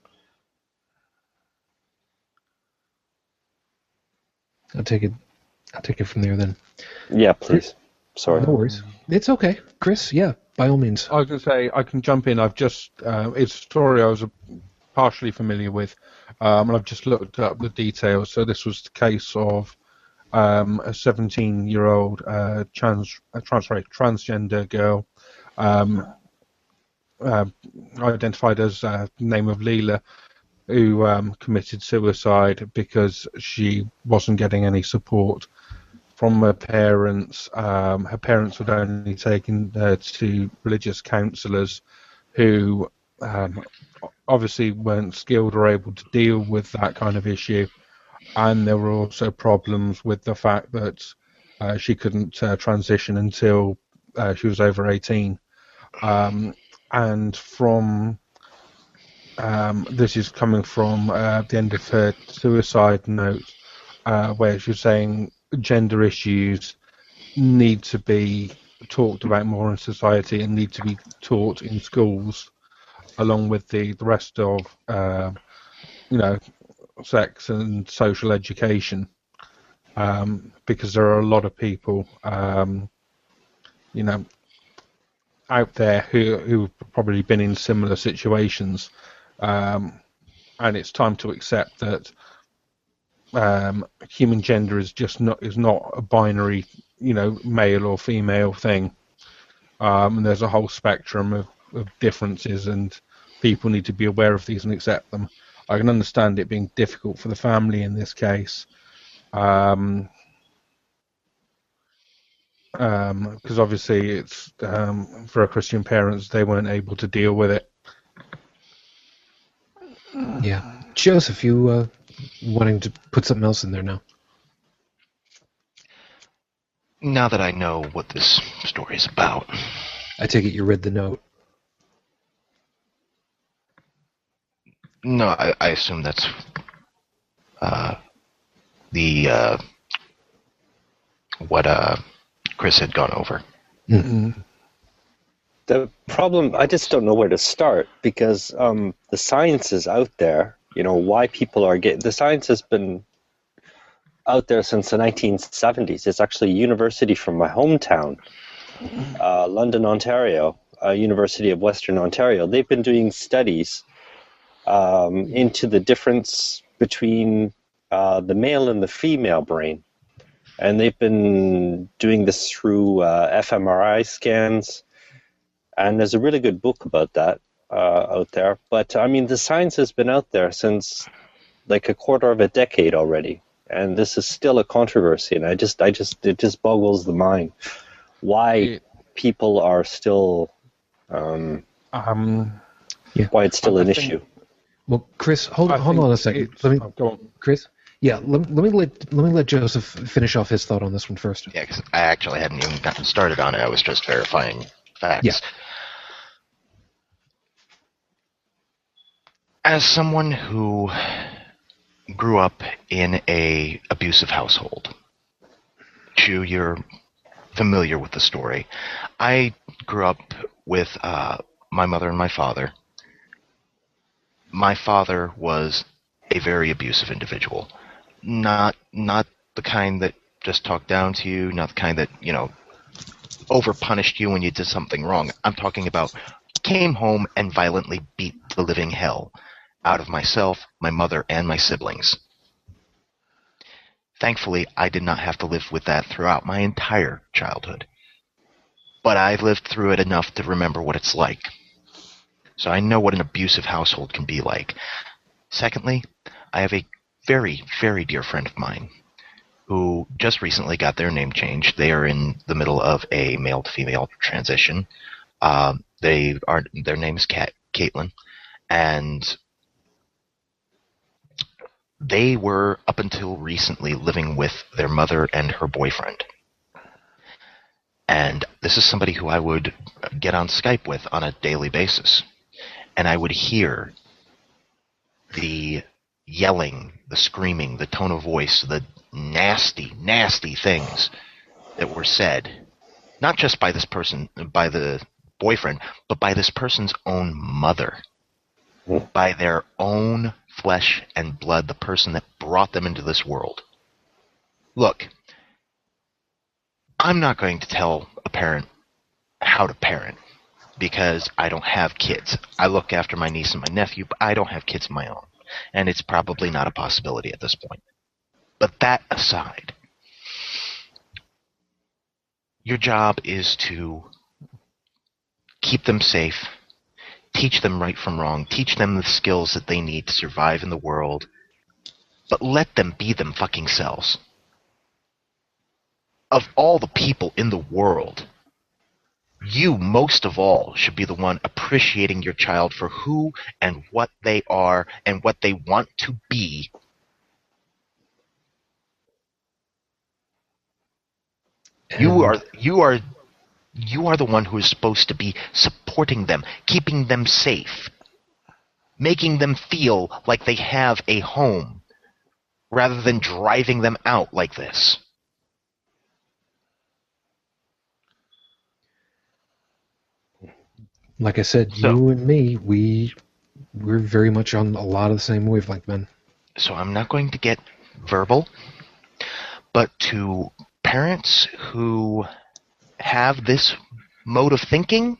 I'll take it. I'll take it from there then. Yeah, please. Sorry. No worries. It's okay, Chris. Yeah, by all means. I was going to say, I can jump in. I've just, uh, it's a story I was partially familiar with, um, and I've just looked up the details. So this was the case of um, a seventeen-year-old uh, trans, uh, trans, sorry, transgender girl, um, uh, identified as uh, the name of Leela, who um, committed suicide because she wasn't getting any support from her parents. Um, her parents had only taken her to religious counsellors who um, obviously weren't skilled or able to deal with that kind of issue. And there were also problems with the fact that uh, she couldn't uh, transition until uh, she was over eighteen. Um, and from um, this is coming from uh, the end of her suicide note, uh, where she was saying gender issues need to be talked about more in society and need to be taught in schools, along with the, the rest of, uh, you know, sex and social education, um, because there are a lot of people, um, you know, out there who who've probably been in similar situations, um, and it's time to accept that um, human gender is just not is not a binary, you know, male or female thing. Um, and there's a whole spectrum of, of differences, and people need to be aware of these and accept them. I can understand it being difficult for the family in this case, um, um, because obviously it's um, for our Christian parents, they weren't able to deal with it. Yeah. Joseph, you uh, wanting to put something else in there now? Now that I know what this story is about, I take it you read the note. no, I, I assume that's uh, the uh, what uh, Chris had gone over. Mm-hmm. The problem, I just don't know where to start, because um, the science is out there. You know, why people are getting... The science has been out there since the nineteen seventies. It's actually a university from my hometown, uh, London, Ontario, uh, University of Western Ontario. They've been doing studies um, into the difference between uh, the male and the female brain. And they've been doing this through uh, f M R I scans. And there's a really good book about that uh, out there. But, I mean, the science has been out there since like a quarter of a decade already. And this is still a controversy. And I just, I just, it just boggles the mind why It, people are still, um, um, why it's still I an think- issue. Well, Chris, hold I hold think on a second. it's- Let me, oh, go on. Chris. Yeah, let, let me let let me let Joseph finish off his thought on this one first. Yeah, because I actually hadn't even gotten started on it. I was just verifying facts. Yeah. As someone who grew up in a abusive household, Chu, you're familiar with the story. I grew up with uh, my mother and my father. My father was a very abusive individual. Not not the kind that just talked down to you, not the kind that, you know, over punished you when you did something wrong. I'm talking about came home and violently beat the living hell out of myself, my mother, and my siblings. Thankfully, I did not have to live with that throughout my entire childhood. But I lived through it enough to remember what it's like. So I know what an abusive household can be like. Secondly, I have a very, very dear friend of mine who just recently got their name changed. They are in the middle of a male to female transition. Um, they are their name is Kat, Caitlin, and they were up until recently living with their mother and her boyfriend. And this is somebody who I would get on Skype with on a daily basis, and I would hear the yelling, the screaming, the tone of voice, the nasty, nasty things that were said, not just by this person, by the boyfriend, but by this person's own mother, by their own flesh and blood, the person that brought them into this world. Look, I'm not going to tell a parent how to parent, because I don't have kids. I look after my niece and my nephew, but I don't have kids of my own. And it's probably not a possibility at this point. But that aside, your job is to keep them safe, teach them right from wrong, teach them the skills that they need to survive in the world, but let them be them fucking selves. Of all the people in the world, you, most of all, should be the one appreciating your child for who and what they are and what they want to be. You are you are you are the one who is supposed to be supporting them, keeping them safe, making them feel like they have a home, rather than driving them out like this. Like I said, So- you and me, we we're very much on a lot of the same wavelength, man. So I'm not going to get verbal, but to parents who have this mode of thinking,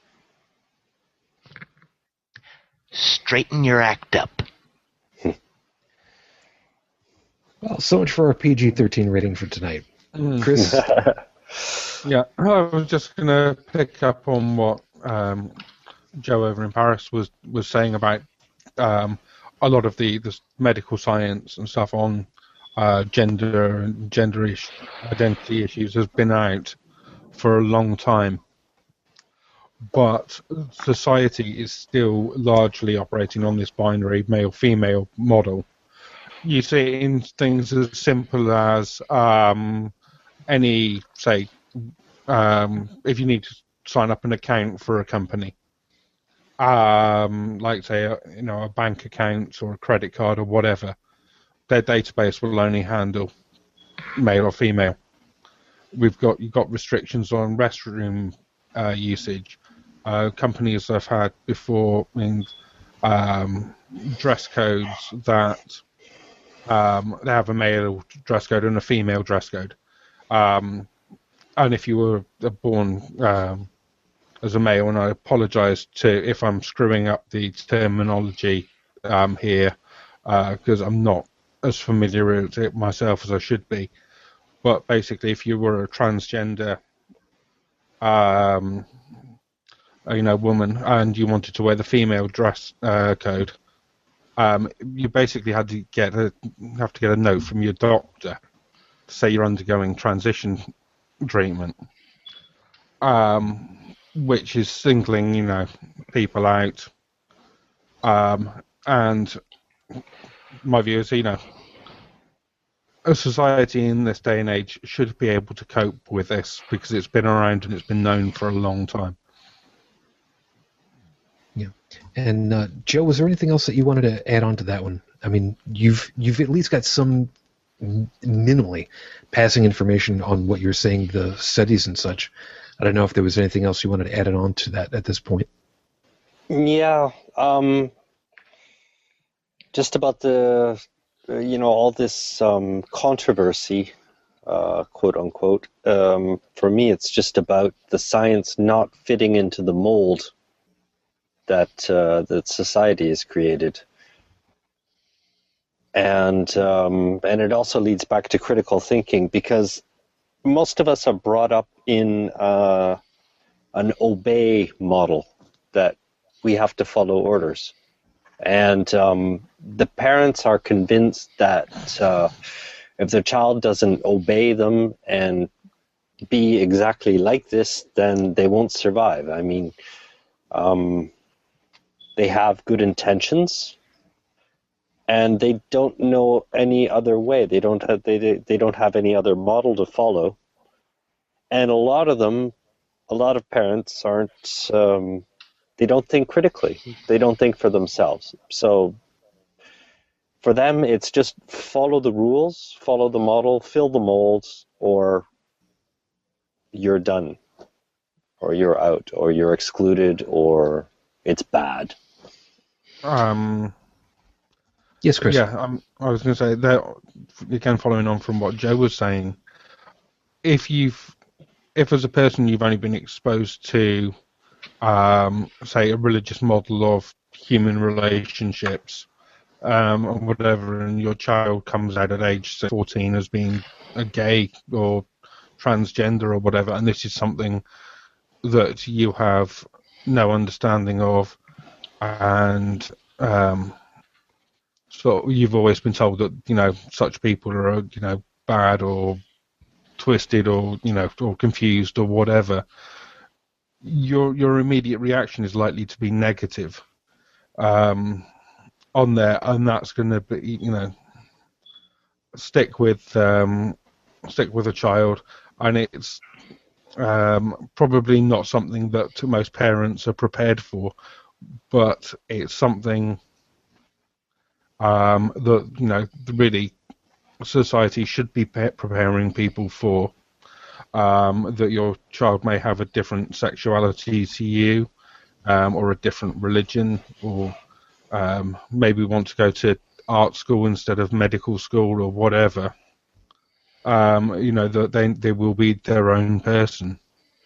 straighten your act up. Well, so much for our P G thirteen rating for tonight. Chris? Yeah, I was just going to pick up on what um, Joe over in Paris was, was saying about um, a lot of the, the medical science and stuff on uh, gender and gender is- identity issues has been out for a long time. But society is still largely operating on this binary male-female model. You see it in things as simple as um, any, say, um, if you need to sign up an account for a company, um, like say, a, you know, a bank account or a credit card or whatever, their database will only handle male or female. We've got you've got restrictions on restroom uh, usage. Uh, companies have had before in um, dress codes that um, they have a male dress code and a female dress code. Um, and if you were born um, as a male, and I apologise to if I'm screwing up the terminology um, here, because uh, I'm not as familiar with it myself as I should be. But basically, if you were a transgender, um, you know, woman, and you wanted to wear the female dress uh, code, um, you basically had to get a have to get a note from your doctor to say you're undergoing transition treatment, um, which is singling, you know, people out. Um, and my view is, you know, a society in this day and age should be able to cope with this because it's been around and it's been known for a long time. Yeah. And uh, Joe, was there anything else that you wanted to add on to that one? I mean, you've you've at least got some minimally passing information on what you're saying, the studies and such. I don't know if there was anything else you wanted to add on to that at this point. Yeah, um, just about the, uh, you know, all this um, controversy, uh, quote unquote. Um, for me, it's just about the science not fitting into the mold that uh, that society has created. And um, and it also leads back to critical thinking, because most of us are brought up in uh, an obey model that we have to follow orders. And um, the parents are convinced that uh, if their child doesn't obey them and be exactly like this, then they won't survive. I mean, um, they have good intentions, and they don't know any other way. They don't have they they don't have any other model to follow. And a lot of them, a lot of parents aren't. Um, they don't think critically. They don't think for themselves. So for them, it's just follow the rules, follow the model, fill the molds, or you're done, or you're out, or you're excluded, or it's bad. Um. Yes, Chris. Yeah, um, I was going to say that again, following on from what Joe was saying. If you've, if as a person you've only been exposed to, um, say, a religious model of human relationships, um, or whatever, and your child comes out at age say, fourteen as being a gay or transgender or whatever, and this is something that you have no understanding of, and um, so you've always been told that, you know, such people are, you know, bad or twisted or, you know, or confused or whatever. your your immediate reaction is likely to be negative um, on there, and that's going to be, you know, stick with um, stick with a child, and it's um, probably not something that most parents are prepared for, but it's something um, that, you know, really society should be pe- preparing people for. Um, that your child may have a different sexuality to you, um, or a different religion, or um, maybe want to go to art school instead of medical school, or whatever. Um, you know, that they they will be their own person.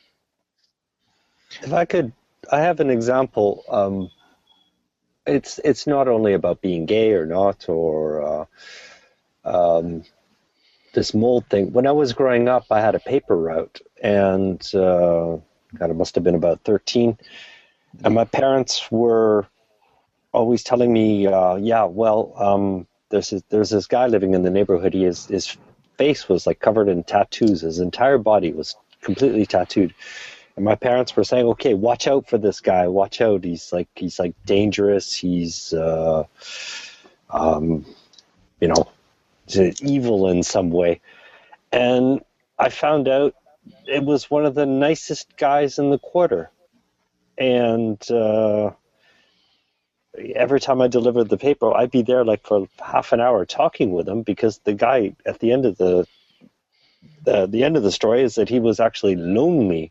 If I could, I have an example. Um, it's it's not only about being gay or not, or uh, um, this mold thing. When I was growing up, I had a paper route, and uh, God, it must have been about thirteen. And my parents were always telling me, uh, "Yeah, well, um, there's this, there's this guy living in the neighborhood. He is, his face was like covered in tattoos. His entire body was completely tattooed." And my parents were saying, "Okay, watch out for this guy. Watch out. He's like he's like dangerous. He's, uh, um, you know." evil in some way. And I found out it was one of the nicest guys in the quarter. And uh, every time I delivered the paper, I'd be there like for half an hour talking with him, because the guy at the end of the the, the end of the story is that he was actually loaning me.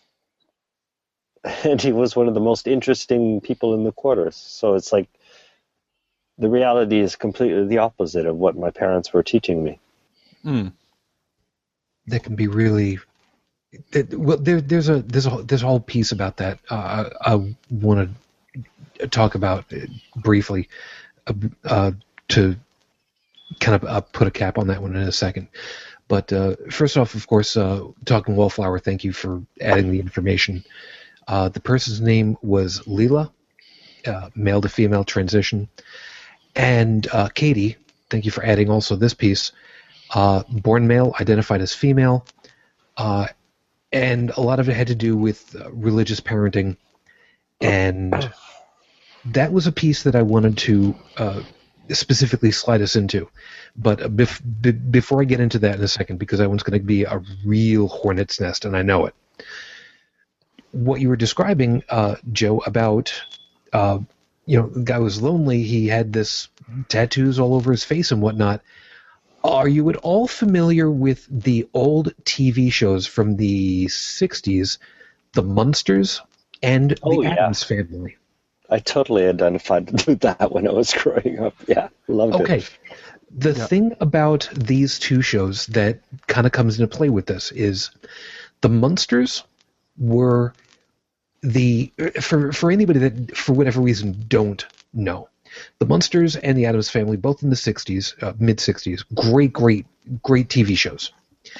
And he was one of the most interesting people in the quarter. So it's like, the reality is completely the opposite of what my parents were teaching me. Mm. That can be really. That, well, there, there's a there's a there's a whole piece about that. Uh, I, I want to talk about briefly uh, uh, to kind of uh, put a cap on that one in a second. But uh, first off, of course, uh, talking Wallflower, thank you for adding the information. Uh, the person's name was Leela, uh, male to female transition. And uh, Katie, thank you for adding also this piece. Uh, born male, identified as female. Uh, and a lot of it had to do with uh, religious parenting. And that was a piece that I wanted to uh, specifically slide us into. But uh, bef- b- before I get into that in a second, because that one's going to be a real hornet's nest, and I know it. What you were describing, uh, Joe, about... Uh, you know, the guy was lonely. He had this tattoos all over his face and whatnot. Are you at all familiar with the old T V shows from the sixties, The Munsters and Oh, The yeah. Addams Family? I totally identified with that when I was growing up. Yeah, loved Okay. it. The Yeah. thing about these two shows that kind of comes into play with this is The Munsters were the for for anybody that for whatever reason don't know, The Munsters and The Addams Family, both in the sixties, uh, mid sixties, great, great, great T V shows.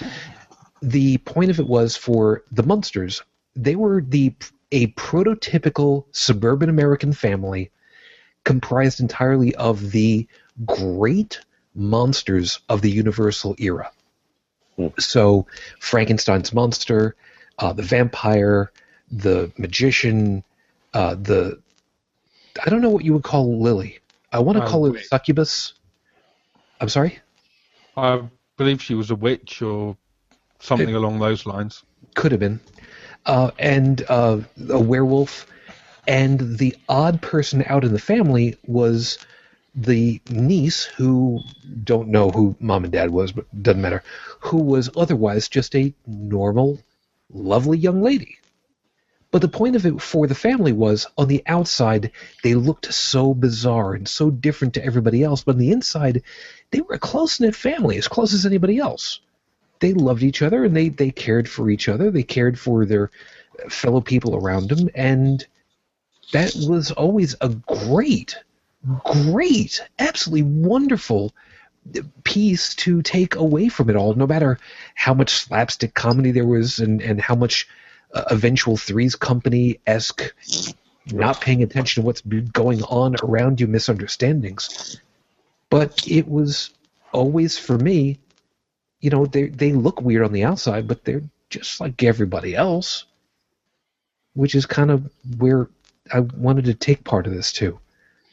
The point of it was, for the Munsters, they were the a prototypical suburban American family comprised entirely of the great monsters of the Universal era. Hmm. So Frankenstein's monster, uh, the vampire, the magician, uh, the I don't know what you would call Lily. I want to Uh, call it witch. succubus. I'm sorry? I believe she was a witch or something It- along those lines. Could have been. Uh, and uh, a werewolf. And the odd person out in the family was the niece, who don't know who mom and dad was, but doesn't matter, who was otherwise just a normal, lovely young lady. But the point of it for the family was, on the outside, they looked so bizarre and so different to everybody else, but on the inside, they were a close-knit family, as close as anybody else. They loved each other, and they, they cared for each other. They cared for their fellow people around them, and that was always a great, great, absolutely wonderful piece to take away from it all, no matter how much slapstick comedy there was and, and how much uh, eventual Three's Company-esque not paying attention to what's going on around you misunderstandings. But it was always, for me, you know, they they look weird on the outside, but they're just like everybody else. which is kind of where I wanted to take part of this too.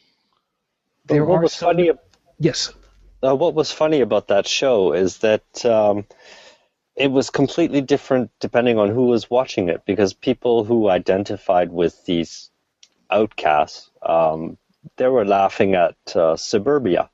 But There what are was some, funny? yes, Uh, what was funny about that show is that um, it was completely different depending on who was watching it, because people who identified with these outcasts, um, they were laughing at uh, Suburbia,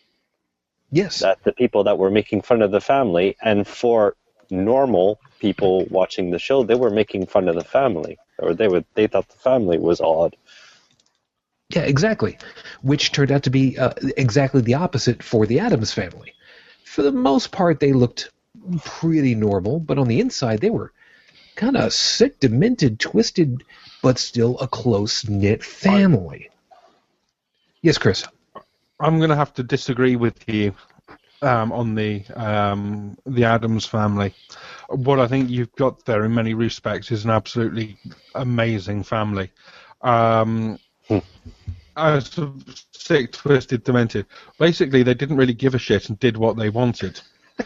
yes, at the people that were making fun of the family, and for normal people watching the show, they were making fun of the family, or they would they thought the family was odd. yeah, exactly. Which turned out to be uh, exactly the opposite for the Addams family. For the most part, they looked pretty normal, but on the inside, they were kind of sick, demented, twisted, but still a close-knit family. Yes, Chris. I'm going to have to disagree with you um, on the um, the Addams family. What I think you've got there, in many respects, is an absolutely amazing family. Um, Hmm. uh, sort of sick, twisted, demented. Basically, they didn't really give a shit and did what they wanted.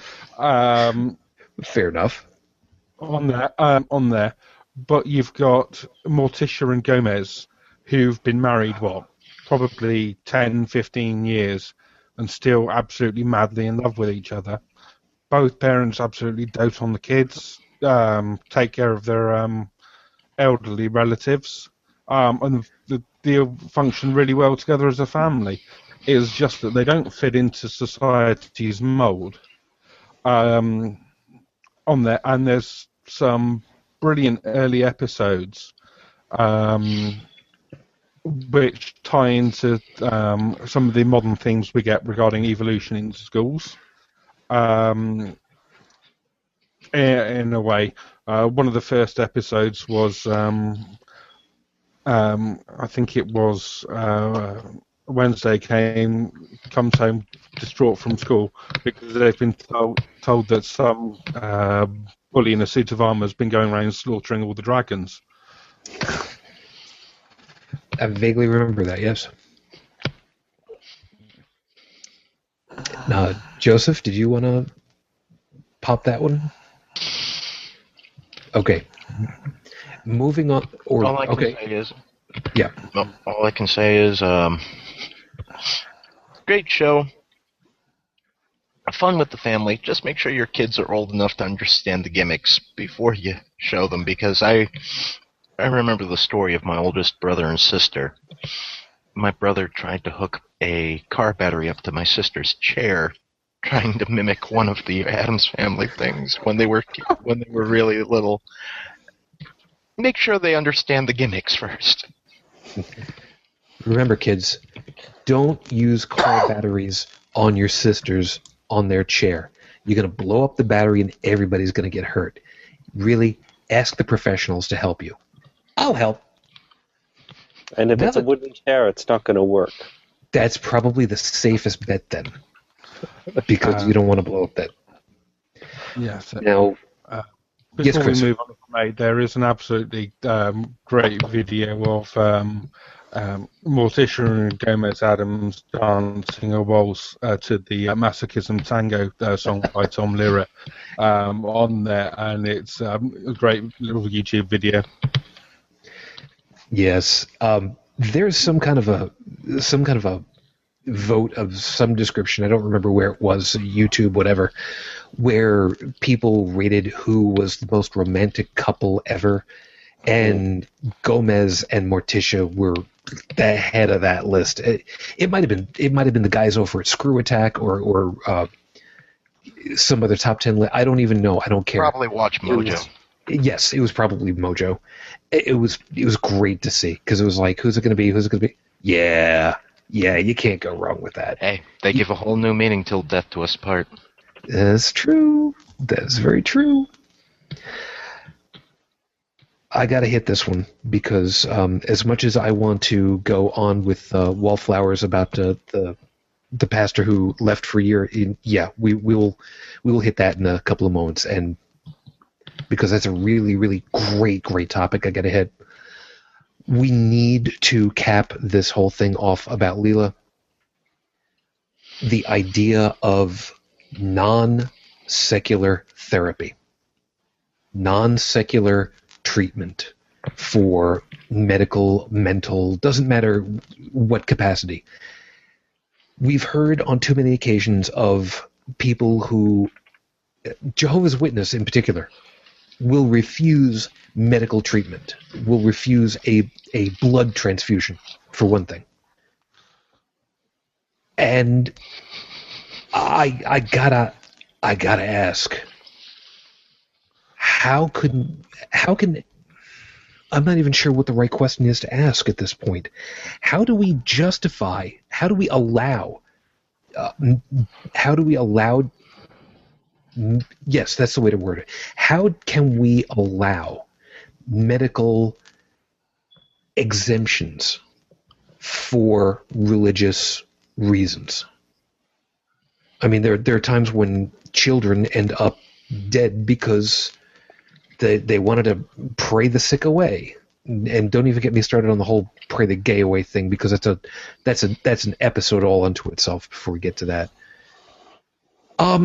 Um, Fair enough. on there, um, on there, but you've got Morticia and Gomez, who've been married, what, probably ten, fifteen years, and still absolutely madly in love with each other. Both parents absolutely dote on the kids, um, take care of their um, elderly relatives, um, and the, they function really well together as a family. It's just that they don't fit into society's mould. Um, on there, and there's some brilliant early episodes um, which tie into um, some of the modern themes we get regarding evolution in schools. Um, in, in a way, uh, one of the first episodes was, um, um, I think it was uh, Wednesday came comes home distraught from school because they've been told, told that some uh, bully in a suit of armour has been going around slaughtering all the dragons. I vaguely remember that, yes. Now, Joseph, did you want to pop that one? Okay. Moving on. Or All I can okay. say is, Yeah. well, all I can say is, um, great show. Fun with the family. Just make sure your kids are old enough to understand the gimmicks before you show them, because I, I remember the story of my oldest brother and sister. My brother tried to hook a car battery up to my sister's chair, trying to mimic one of the Addams Family things when they were when they were really little. Make sure they understand the gimmicks first. Remember, kids, don't use car batteries on your sisters on their chair. You're going to blow up the battery and everybody's going to get hurt. Really, ask the professionals to help you. I'll help. And if Now it's a that- wooden chair, it's not going to work. That's probably the safest bet then, because Uh, you don't want to blow up that. Yes. Now, Before Yes, we Chris. move on, mate, there is an absolutely um, great video of um, um, Morticia and Gomez Addams dancing a waltz uh, to the uh, Masochism Tango uh, song by Tom Lehrer um, on there, and it's um, a great little YouTube video. yes, um, there's some kind of a some kind of a vote of some description. I don't remember where it was, YouTube, whatever, where people rated who was the most romantic couple ever, and Gomez and Morticia were the head of that list. It, it might have been it might have been the guys over at Screw Attack or or uh, some other top ten list. I don't even know. I don't care. Probably watch It Mojo. was- yes, it was probably Mojo. It, it was it was great to see, because it was like, who's it going to be? Who's it going to be? Yeah, yeah, you can't go wrong with that. Hey, they give a whole new meaning till death do us part. That's true. That's very true. I got to hit this one because um, as much as I want to go on with uh, Wallflowers about uh, the the pastor who left for a year, in, yeah, we we will we will hit that in a couple of moments, and because that's a really really great great topic, I got to hit. We need to cap this whole thing off about Leela. The idea of non-secular therapy, non-secular treatment, for medical, mental, doesn't matter what capacity. We've heard on too many occasions of people who, Jehovah's Witness in particular, will refuse medical treatment, will refuse a, a blood transfusion, for one thing. And I I gotta I gotta ask, how could how can I'm not even sure what the right question is to ask at this point. How do we justify? How do we allow? Uh, how do we allow? Yes, that's the way to word it. How can we allow medical exemptions for religious reasons? I mean, there there are times when children end up dead because they they wanted to pray the sick away, and don't even get me started on the whole pray the gay away thing, because that's a that's a that's an episode all unto itself. Before we get to that, um,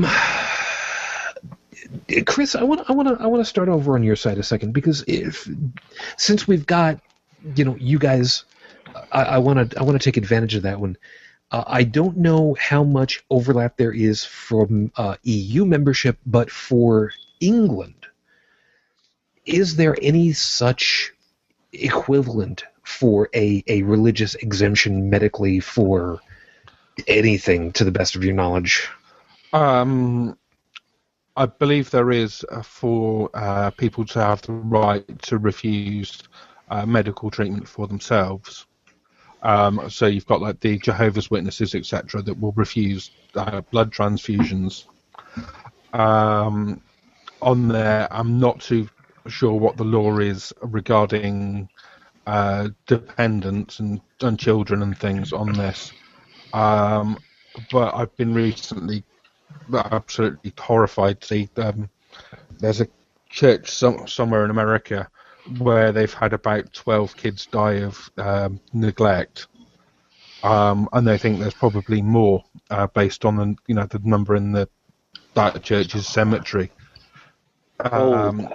Chris, I want I want to I want to start over on your side a second, because if since we've got you know you guys, I want to I want to take advantage of that one. Uh, I don't know how much overlap there is from uh, E U membership, but for England, is there any such equivalent for a, a religious exemption medically for anything, to the best of your knowledge? Um, I believe there is uh, for uh, people to have the right to refuse uh, medical treatment for themselves. Um, so you've got like the Jehovah's Witnesses, et cetera, that will refuse uh, blood transfusions. Um, on there, I'm not too sure what the law is regarding uh, dependents and, and children and things on this. Um, but I've been recently absolutely horrified to see um, there's a church some, somewhere in America where they've had about twelve kids die of um, neglect, um, and they think there's probably more uh, based on the you know the number in the that church's cemetery. Um,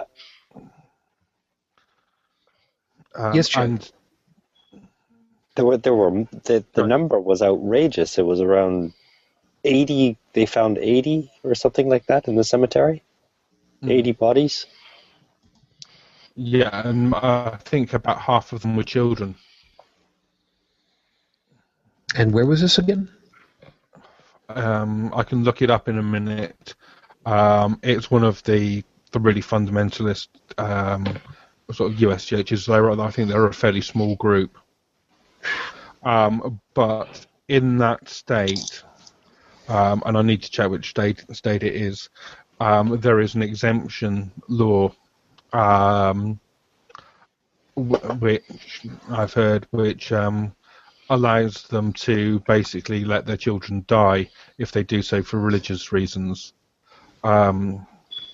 um, yes, Jim. And there were there were the the number was outrageous. It was around eighty. They found eighty or something like that in the cemetery. Mm. eighty bodies. Yeah, and I think about half of them were children. And where was this again? Um, I can look it up in a minute. Um, it's one of the, the really fundamentalist um, sort of U S churches. They're, I think they're a fairly small group. Um, but in that state, um, and I need to check which state state it is, um, there is an exemption law. Um, which I've heard, which um, allows them to basically let their children die if they do so for religious reasons. Um,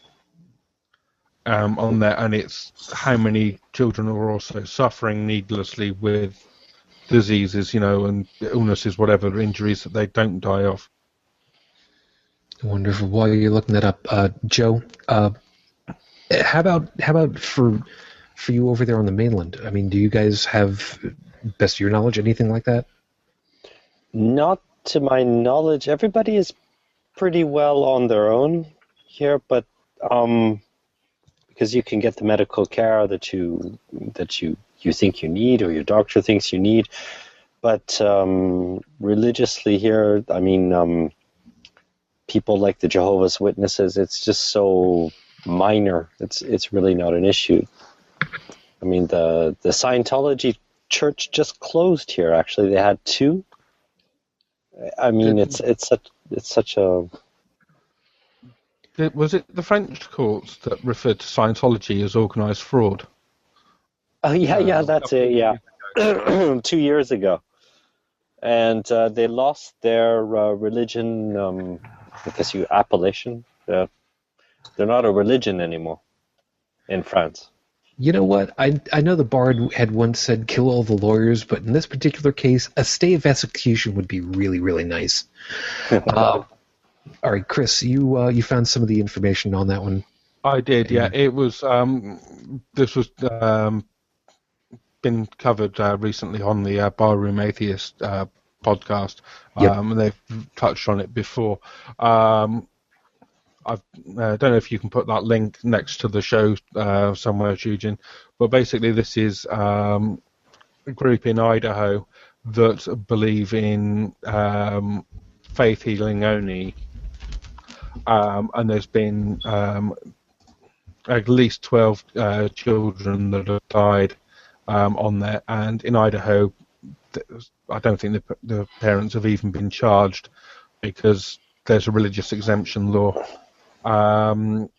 um, on there, and it's how many children are also suffering needlessly with diseases, you know, and illnesses, whatever injuries that they don't die of. Wonderful. While you're looking that up, uh, Joe. Uh, How about how about for for you over there on the mainland? I mean, do you guys have, best of your knowledge, anything like that? Not to my knowledge. Everybody is pretty well on their own here, but um, because you can get the medical care that you that you, you think you need, or your doctor thinks you need, but um, religiously here, I mean, um, people like the Jehovah's Witnesses, it's just so minor. It's it's really not an issue. I mean, the the Scientology church just closed here. Actually, they had two. I mean, it's it's such it's such a. Was it the French courts that referred to Scientology as organised fraud? Oh yeah, yeah, that's it. Yeah, two years ago, and uh, they lost their uh, religion. Um, I guess you appellation. Uh, They're not a religion anymore in France. You know what? I I know the Bard had once said kill all the lawyers, but in this particular case, a stay of execution would be really, really nice. uh, all right, Chris, you uh, you found some of the information on that one. I did, yeah. It was um, this was um, been covered uh, recently on the uh, Barroom Atheist uh, podcast. Yep. Um, and they've touched on it before. Um, I uh, don't know if you can put that link next to the show uh, somewhere, Jujin, but basically this is um, a group in Idaho that believe in um, faith healing only, um, and there's been um, at least twelve uh, children that have died um, on there, and in Idaho, I don't think the, the parents have even been charged because there's a religious exemption law. Um,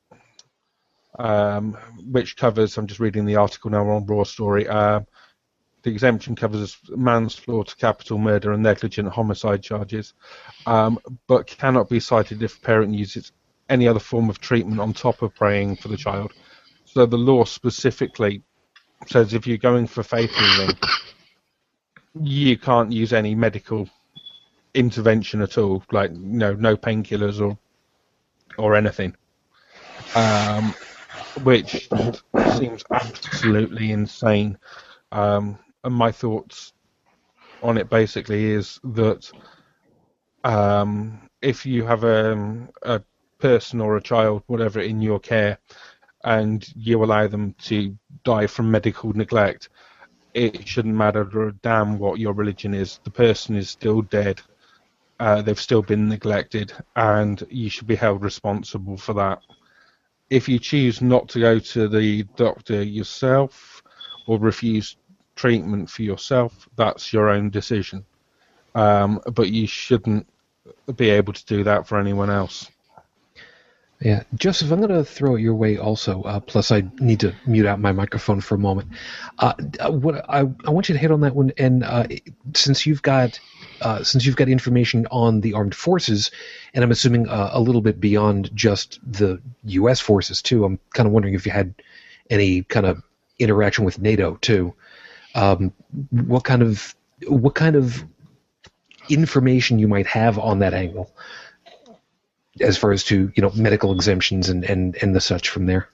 um, which covers, I'm just reading the article now on Raw Story, uh, the exemption covers manslaughter, capital murder and negligent homicide charges, um, but cannot be cited if a parent uses any other form of treatment on top of praying for the child. So the law specifically says if you're going for faith healing, you can't use any medical intervention at all, like you know, no painkillers or or anything, um, which seems absolutely insane. Um, and my thoughts on it basically is that um, if you have a, a person or a child, whatever, in your care, and you allow them to die from medical neglect, it shouldn't matter a damn what your religion is. The person is still dead. Uh, they've still been neglected, and you should be held responsible for that. If you choose not to go to the doctor yourself or refuse treatment for yourself, that's your own decision. Um, but you shouldn't be able to do that for anyone else. Yeah, Joseph, I'm going to throw it your way also. Uh, plus, I need to mute out my microphone for a moment. Uh, what I, I want you to hit on that one, and uh, since you've got uh, since you've got information on the armed forces, and I'm assuming uh, a little bit beyond just the U S forces too. I'm kind of wondering if you had any kind of interaction with NATO too. Um, what kind of what kind of information you might have on that angle, as far as to, you know, medical exemptions and, and, and the such from there?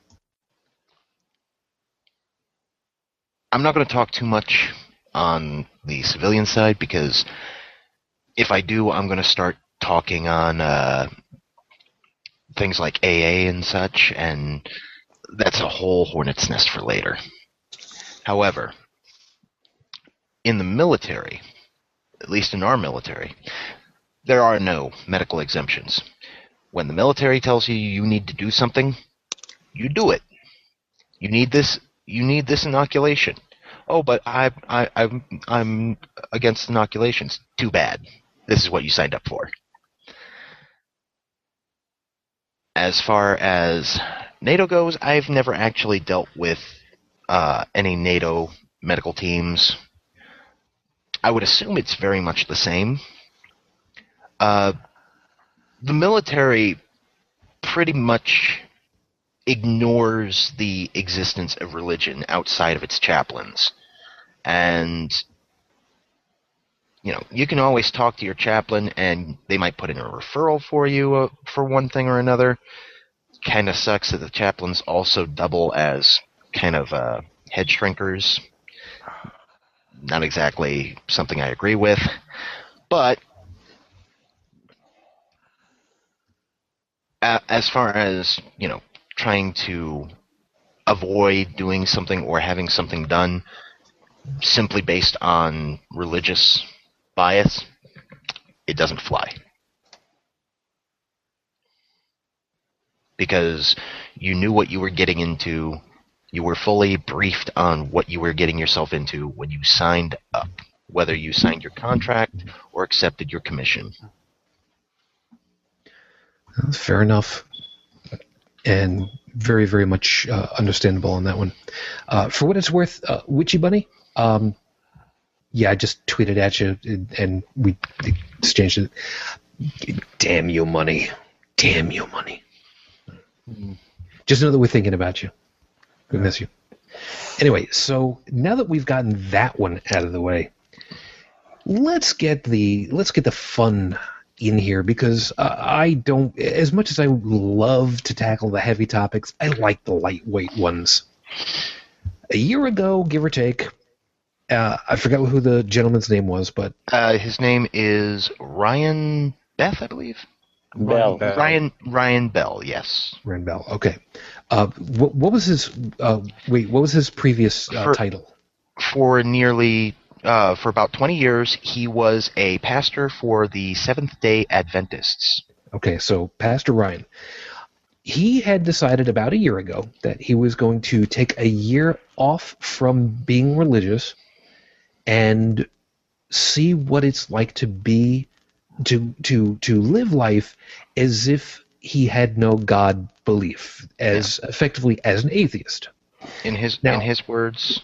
I'm not going to talk too much on the civilian side, because if I do, I'm going to start talking on uh, things like A A and such, and that's a whole hornet's nest for later. However, in the military, at least in our military, there are no medical exemptions. When the military tells you you need to do something, you do it. You need this. You need this inoculation. Oh, but I, I, I'm, I'm against inoculations. Too bad. This is what you signed up for. As far as NATO goes, I've never actually dealt with uh, any NATO medical teams. I would assume it's very much the same. Uh, the military pretty much ignores the existence of religion outside of its chaplains. And, you know, you can always talk to your chaplain, and they might put in a referral for you uh, for one thing or another. Kind of sucks that the chaplains also double as kind of uh, head shrinkers. Not exactly something I agree with, but as far as, you know, trying to avoid doing something or having something done simply based on religious bias, it doesn't fly. Because you knew what you were getting into, you were fully briefed on what you were getting yourself into when you signed up, whether you signed your contract or accepted your commission. That's fair enough. And very, very much uh, understandable on that one. Uh, for what it's worth, uh, Witchy Bunny, um, yeah, I just tweeted at you and, and we exchanged it. Damn you, money. Damn you, money. Mm. Just know that we're thinking about you. We miss you. Anyway, so now that we've gotten that one out of the way, let's get the let's get the fun in here, because uh, I don't, as much as I love to tackle the heavy topics, I like the lightweight ones. A year ago, give or take, Uh, I forgot who the gentleman's name was, but Uh, his name is Ryan Beth, I believe. Bell. Bell. Ryan Ryan Bell. Yes. Rand Bell. Okay. Uh, what, what was his? Uh, wait, what was his previous uh, For- title? For nearly uh, for about twenty years, he was a pastor for the Seventh Day Adventists. Okay, so Pastor Ryan, he had decided about a year ago that he was going to take a year off from being religious and see what it's like to be to to to live life as if he had no God belief, as effectively as an atheist. In his Now- in his words,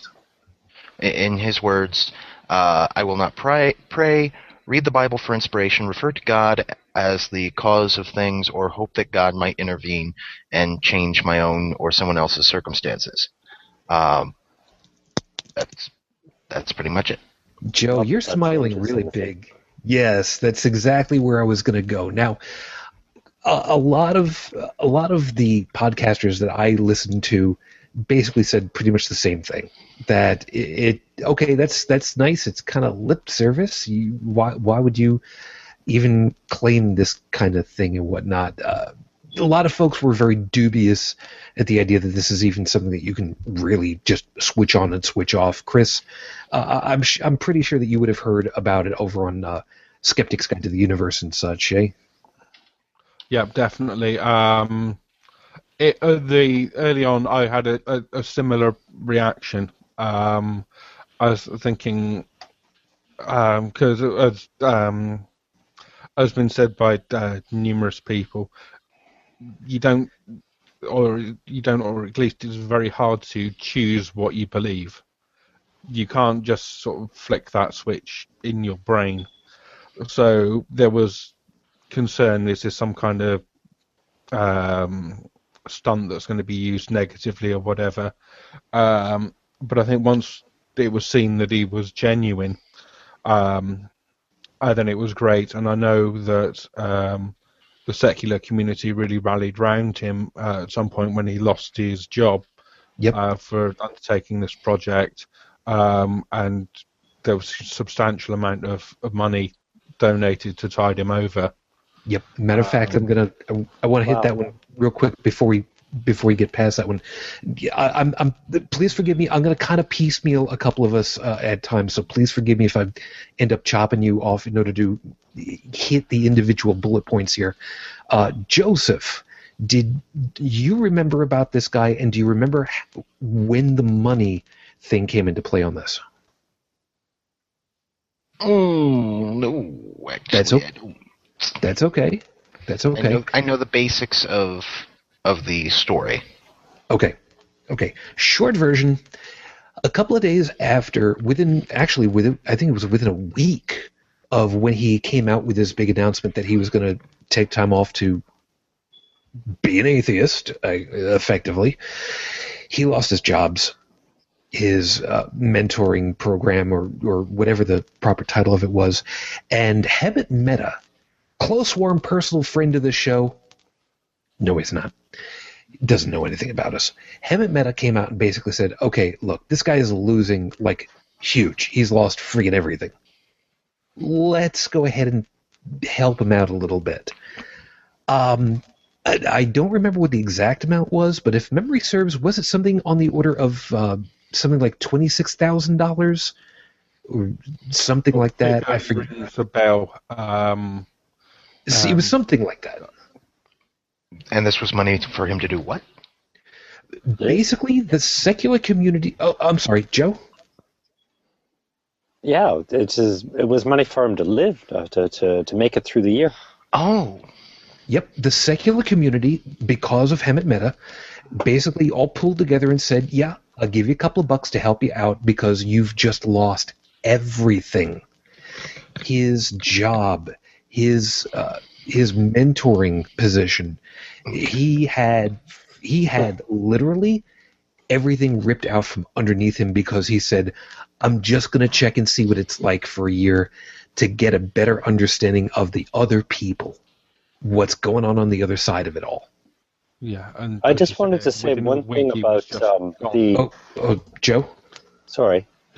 in his words, uh, I will not pray, pray, read the Bible for inspiration, refer to God as the cause of things, or hope that God might intervene and change my own or someone else's circumstances. Um, that's that's pretty much it. Joe, Oh, you're that's smiling interesting. really big. Yes, that's exactly where I was going to go. Now, a, a lot of a lot of the podcasters that I listened to basically said pretty much the same thing. That it, it okay, that's that's nice. It's kind of lip service. You, why why would you even claim this kind of thing and whatnot? Uh, a lot of folks were very dubious at the idea that this is even something that you can really just switch on and switch off. Chris, uh, I'm sh- I'm pretty sure that you would have heard about it over on uh, Skeptic's Guide to the Universe and such, eh? Yeah, definitely. Um, it, uh, the early on, I had a, a, a similar reaction. Um, I was thinking, because as um, has been said by uh, numerous people, you don't, or you don't, or at least it's very hard to choose what you believe. You can't just sort of flick that switch in your brain. So there was concern, is this some kind of um, stunt that's going to be used negatively or whatever? Um, but I think once it was seen that he was genuine, um, uh, then it was great. And I know that um, the secular community really rallied round him uh, at some point when he lost his job Yep. uh, for undertaking this project. Um, and there was a substantial amount of, of money donated to tide him over. Yep. Matter of fact, I'm gonna. I, I want to hit Wow. that one real quick before we before we get past that one. Yeah, I, I'm. I'm. Please forgive me. I'm gonna kind of piecemeal a couple of us uh, at times. So please forgive me if I end up chopping you off in order to hit the individual bullet points here. Uh, Joseph, did you remember about this guy, and do you remember when the money thing came into play on this? Oh no, actually, That's o- I don't. That's okay. That's I okay. know, I know the basics of of the story. Okay. Okay. Short version. A couple of days after, within actually within, I think it was within a week of when he came out with his big announcement that he was going to take time off to be an atheist, uh, effectively, he lost his jobs, his uh, mentoring program, or or whatever the proper title of it was, and Hemant Mehta, close, warm, personal friend of the show. No, he's not. Doesn't know anything about us. Hemant Mehta came out and basically said, okay, look, this guy is losing, like, huge. He's lost freaking everything. Let's go ahead and help him out a little bit. Um, I, I don't remember what the exact amount was, but if memory serves, was it something on the order of uh, something like twenty-six thousand dollars? Or something like that? I forget. Rings a bell. Um, See, it was Um, something like that. And this was money for him to do what? Basically, the secular community. Oh, I'm sorry, Joe. Yeah, it's his, it was money for him to live, uh, to, to to make it through the year. Oh, Yep, the secular community, because of Hemant Mehta, basically all pulled together and said, "Yeah, I'll give you a couple of bucks to help you out because you've just lost everything. His job, his uh, his mentoring position, he had he had literally everything ripped out from underneath him because he said, I'm just going to check and see what it's like for a year to get a better understanding of the other people, what's going on on the other side of it all." yeah, and I like just you wanted said, to say within a one week thing he was about just um, gone. the. Oh, oh, Joe? Sorry. Go ahead.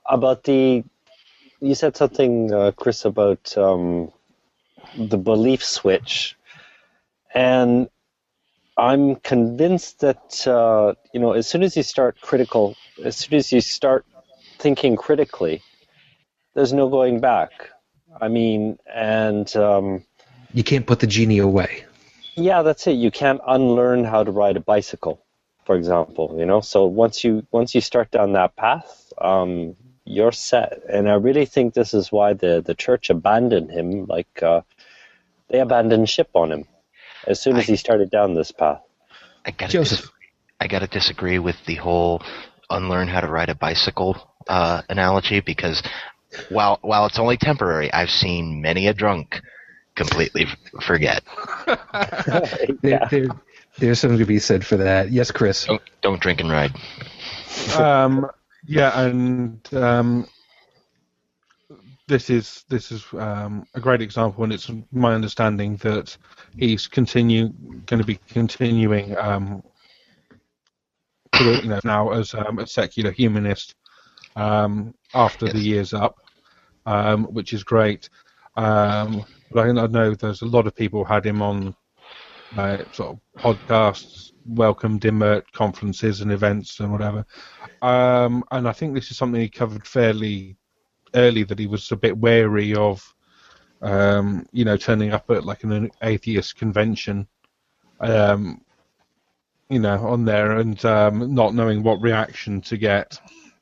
about the, you said something, uh, Chris, about um, the belief switch, and I'm convinced that uh, you know, as soon as you start critical, as soon as you start thinking critically, there's no going back. I mean, and um, You can't put the genie away. yeah, that's it. You can't unlearn how to ride a bicycle, for example. You know, so once you once you start down that path, um, you're set. And I really think this is why the the church abandoned him. Like uh, they abandoned ship on him as soon as I, he started down this path. I gotta Joseph. dis- I gotta disagree with the whole unlearn how to ride a bicycle uh, analogy, because while while it's only temporary, I've seen many a drunk completely f- forget. There, Yeah. there, there's something to be said for that. Yes, Chris. Don't don't drink and ride. Um, yeah, and um, this is this is um, a great example, and it's my understanding that he's continue going to be continuing um, to the, you know, now as um, a secular humanist um, after Yes. the year's up, um, which is great. Um, but I, I know there's a lot of people had him on uh, sort of podcasts, welcomed him at conferences and events and whatever. Um, and I think this is something he covered fairly early, that he was a bit wary of, um, you know, turning up at like an atheist convention, um, you know, on there and um, not knowing what reaction to get.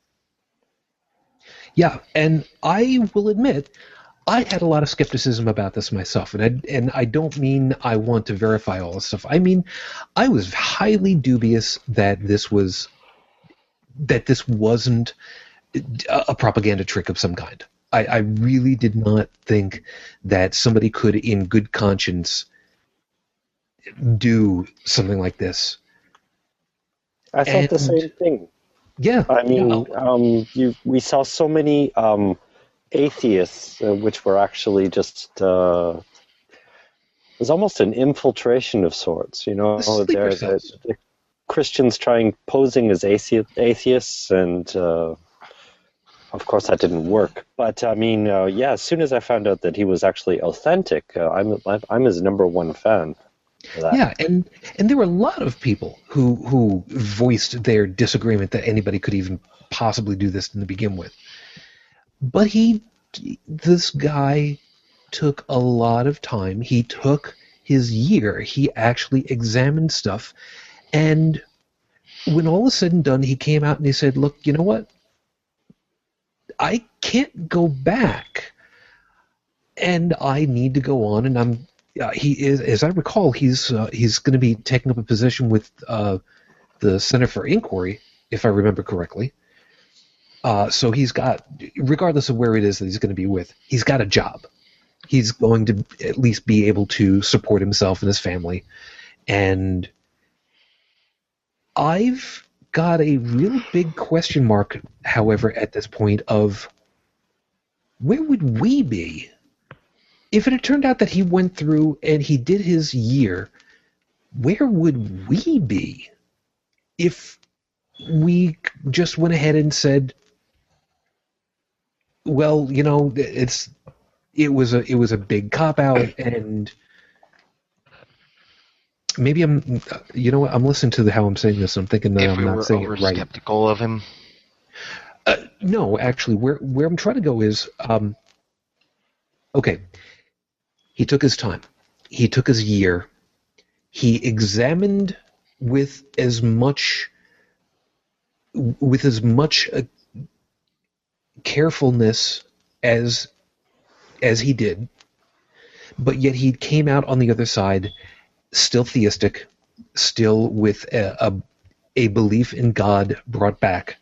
Yeah, and I will admit, I had a lot of skepticism about this myself, and I, and I don't mean I want to verify all this stuff. I mean, I was highly dubious that this was that this wasn't a a propaganda trick of some kind. I, I really did not think that somebody could, in good conscience, do something like this. I thought the And- same thing. Yeah, I mean, yeah. um, you, we saw so many um, atheists, uh, which were actually just, uh, it was almost an infiltration of sorts, you know. The sleeper They're- cells. the Christians trying, posing as athe- atheists, and uh, of course that didn't work. But I mean, uh, yeah, as soon as I found out that he was actually authentic, uh, I'm, I'm his number one fan. for that. Yeah, and and there were a lot of people who who voiced their disagreement that anybody could even possibly do this to begin with. But he, this guy, took a lot of time. He took his year. He actually examined stuff, and when all is said and done, he came out and he said, "Look, you know what? I can't go back, and I need to go on." And I'm uh, he is, as I recall, he's uh, he's going to be taking up a position with uh, the Center for Inquiry, if I remember correctly. Uh, so he's got, regardless of where it is that he's going to be with, he's got a job. He's going to at least be able to support himself and his family. And I've got a real big question mark, however, at this point of where would we be if it had turned out that he went through and he did his year? Where would we be if we just went ahead and said, well, you know, it's it was a it was a big cop out, and maybe I'm, you know what, I'm listening to the, how I'm saying this. I'm thinking that If I'm we not were saying over it right. skeptical of him, Uh, no, actually, where where I'm trying to go is, um, okay, he took his time. He took his year. He examined with as much with as much uh, carefulness as as he did, but yet he came out on the other side still theistic, still with a, a, a belief in God brought back.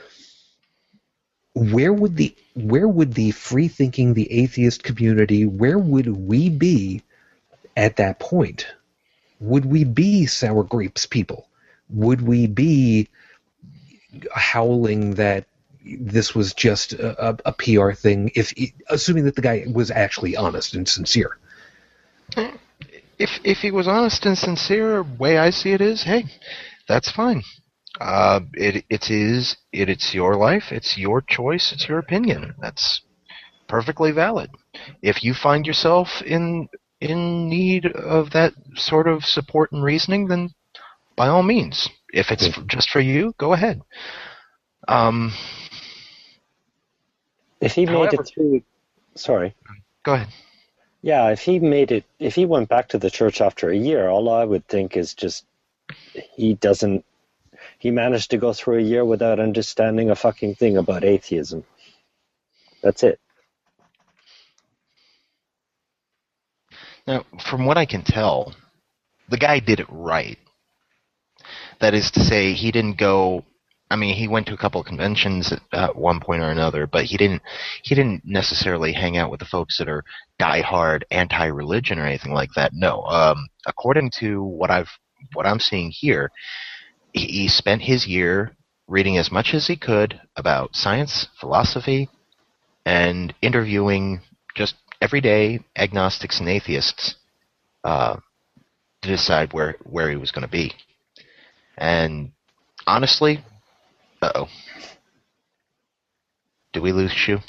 Where would the where would the free thinking, the atheist community, where would we be at that point? Would we be sour grapes people? Would we be howling that this was just a, a, a P R thing, if assuming that the guy was actually honest and sincere? if if he was honest and sincere, way I see it is, hey, that's fine. Uh, it it is it it's your life, it's your choice, it's your opinion. That's perfectly valid. If you find yourself in in need of that sort of support and reasoning, then by all means, if it's f- just for you, go ahead. Um, If he made However- it through, sorry. go ahead. Yeah, if he made it, if he went back to the church after a year, all I would think is just he doesn't. He managed to go through a year without understanding a fucking thing about atheism. That's it. Now, from what I can tell, the guy did it right. That is to say, he didn't go. I mean, he went to a couple of conventions at, at one point or another, but he didn't. He didn't necessarily hang out with the folks that are diehard anti-religion or anything like that. No. Um, according to what I've what I'm seeing here, he, he spent his year reading as much as he could about science, philosophy, and interviewing just everyday agnostics and atheists uh, to decide where where he was going to be. And honestly, uh-oh. Did we lose Shu?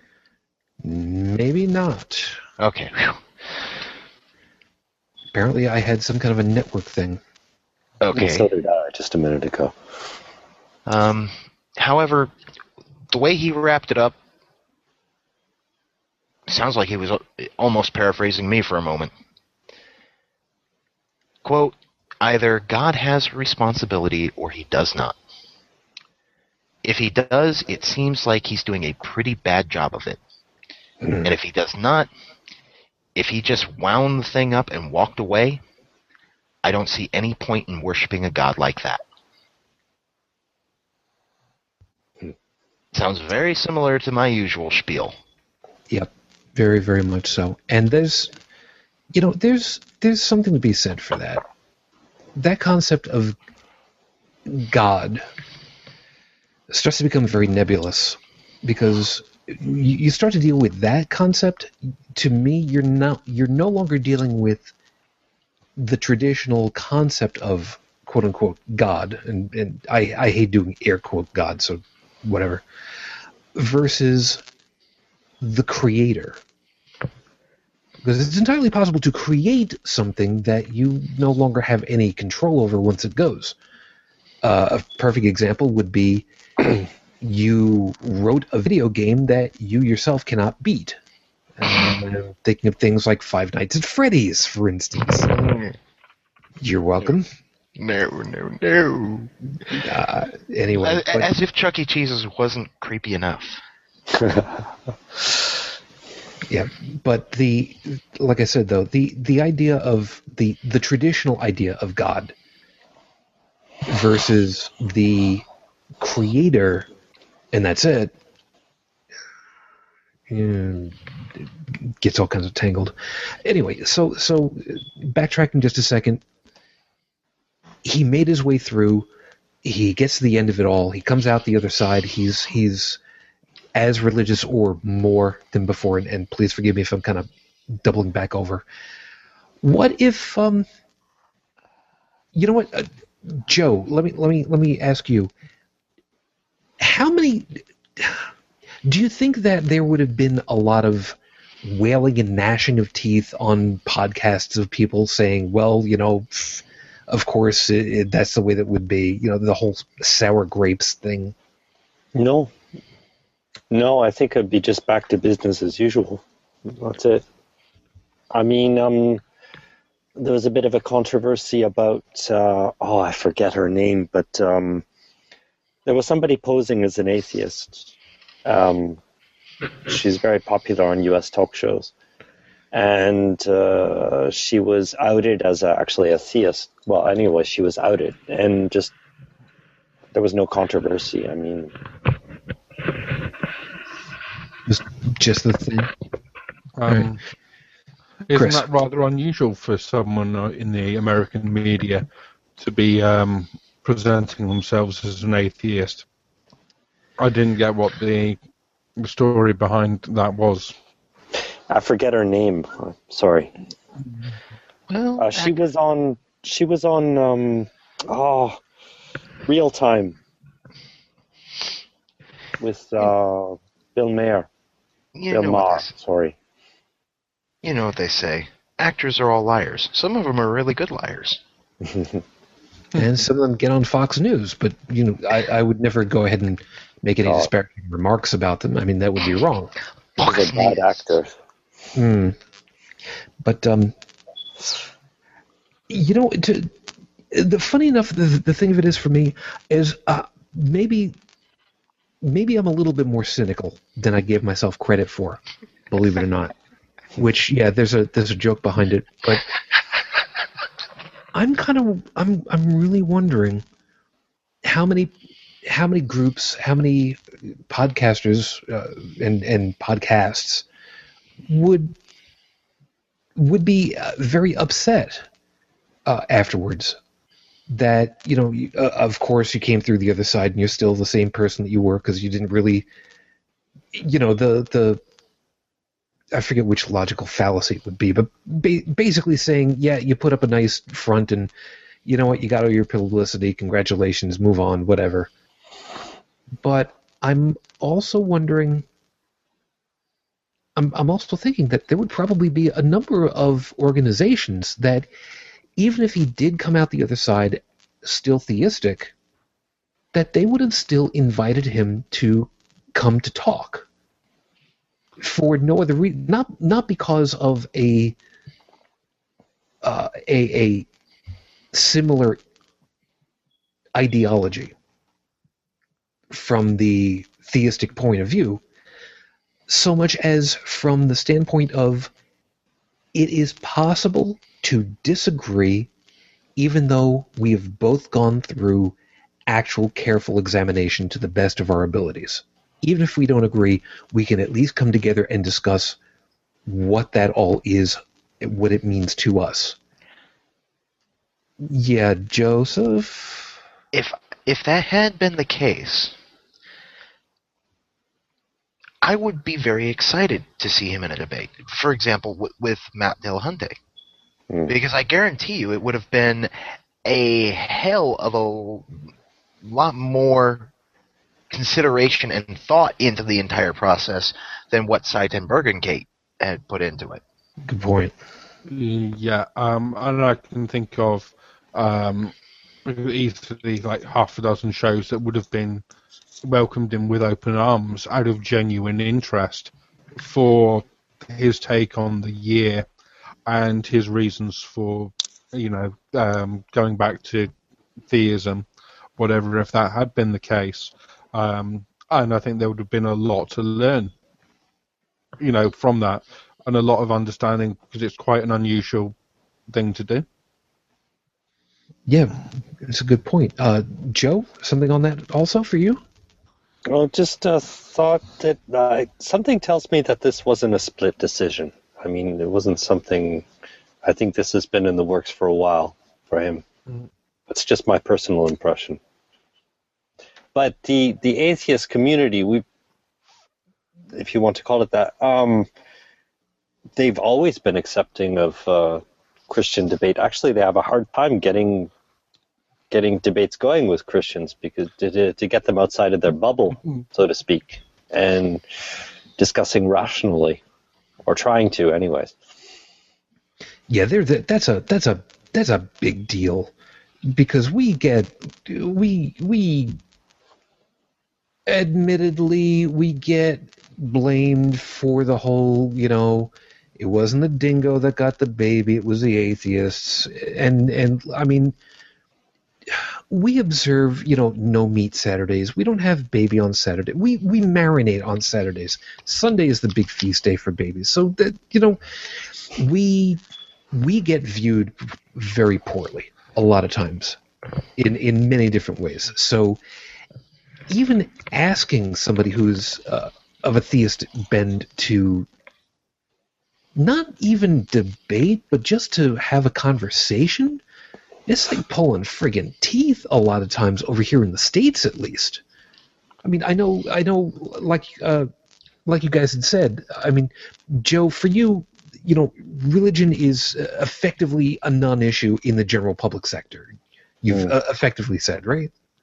Maybe not. Okay. Whew. Apparently, I had some kind of a network thing. Okay. And so did I just a minute ago. Um, however, the way he wrapped it up sounds like he was almost paraphrasing me for a moment. Quote, either God has a responsibility or he does not. If he does, it seems like he's doing a pretty bad job of it. Mm. And if he does not, if he just wound the thing up and walked away, I don't see any point in worshiping a God like that. Mm. Sounds very similar to my usual spiel. Yep, very, very much so. And there's, you know, there's there's something to be said for that. That concept of God starts to become very nebulous because you, you start to deal with that concept. To me, you're not you're no longer dealing with the traditional concept of quote unquote God, and, and I, I hate doing air quote God, so whatever, versus the creator. Because it's entirely possible to create something that you no longer have any control over once it goes. Uh, a perfect example would be you wrote a video game that you yourself cannot beat. Uh, thinking of things like Five Nights at Freddy's, for instance. You're welcome. No, no, no. Uh, anyway. As, but- as if Chuck E. Cheese's wasn't creepy enough. Yeah, but the like I said though, the the idea of the the traditional idea of God versus the creator, and that's it, and it gets all kinds of tangled. Anyway, so so backtracking just a second, he made his way through. He gets to the end of it all. He comes out the other side. He's he's as religious or more than before, and, and please forgive me if I'm kind of doubling back over. What if, um, you know what, uh, Joe? Let me let me let me ask you. How many? Do you think that there would have been a lot of wailing and gnashing of teeth on podcasts of people saying, "Well, you know, pff, of course, it, it, that's the way that would be." You know, the whole sour grapes thing. No. No, I think it'd be just back to business as usual. That's it. I mean, um, there was a bit of a controversy about, uh, oh, I forget her name, but um, there was somebody posing as an atheist. Um, she's very popular on U S talk shows. And uh, she was outed as a, actually a theist. Well, anyway, she was outed. And just, there was no controversy. I mean... Just, just the thing. Um, isn't Chris. that rather unusual for someone uh, in the American media to be um, presenting themselves as an atheist? I didn't get what the, the story behind that was. I forget her name. Uh, Sorry. Well, Uh, she was on. She was on. Um, oh, Real Time with uh, Bill Maher. You Bill know what Maher, they, s- sorry. you know what they say. Actors are all liars. Some of them are really good liars. And some of them get on Fox News, but you know, I, I would never go ahead and make any Oh. disparaging remarks about them. I mean, that would be wrong. Those are bad actors. Hmm. But um, you know, to, the funny enough, the the thing of it is for me is uh, maybe maybe I'm a little bit more cynical than I gave myself credit for, believe it or not. Which, yeah, there's a there's a joke behind it, but I'm kind of I'm I'm really wondering how many how many groups, how many podcasters uh, and and podcasts would would be uh, very upset uh, afterwards that, you know, you, uh, of course you came through the other side and you're still the same person that you were because you didn't really, you know, the the I forget which logical fallacy it would be, but ba- basically saying, yeah, you put up a nice front and you know what, you got all your publicity, congratulations, move on, whatever. But I'm also wondering, I'm, I'm also thinking that there would probably be a number of organizations that, even if he did come out the other side still theistic, that they would have still invited him to come to talk. For no other reason, not not because of a uh, a a similar ideology from the theistic point of view, so much as from the standpoint of it is possible to disagree, even though we have both gone through actual careful examination to the best of our abilities. Even if we don't agree, we can at least come together and discuss what that all is, what it means to us. Yeah, Joseph? If if that had been the case, I would be very excited to see him in a debate. For example, w- with Matt Dillahunty. Hmm. Because I guarantee you it would have been a hell of a lot more consideration and thought into the entire process than what Seitan Bergengate had put into it. Good point. Yeah, um, and I can think of um, easily like half a dozen shows that would have been welcomed him with open arms out of genuine interest for his take on the year and his reasons for, you know, um, going back to theism, whatever, if that had been the case. Um, and I think there would have been a lot to learn, you know, from that, and a lot of understanding, because it's quite an unusual thing to do. Yeah, it's a good point. Uh, Joe, something on that also for you? Well, just uh, thought that uh, something tells me that this wasn't a split decision. I mean, it wasn't something. I think this has been in the works for a while for him. Mm. It's just my personal impression. But the the atheist community, we, if you want to call it that, um, they've always been accepting of uh, Christian debate. Actually, they have a hard time getting getting debates going with Christians because to, to get them outside of their bubble, so to speak, and discussing rationally, or trying to, anyways. Yeah, there. That's a that's a that's a big deal because we get we we admittedly we get blamed for the whole, you know, it wasn't the dingo that got the baby, it was the atheists, and and I mean, we observe, you know, no meat Saturdays. We don't have baby on Saturday. We we marinate on Saturdays. Sunday is the big feast day for babies. So that, you know, we we get viewed very poorly a lot of times in in many different ways. So even asking somebody who's uh, of a theist bend to not even debate, but just to have a conversation, it's like pulling friggin' teeth a lot of times over here in the States, at least. I mean, I know, I know, like, uh, like you guys had said. I mean, Joe, for you, you know, religion is effectively a non-issue in the general public sector. You've Mm. uh, effectively said, right?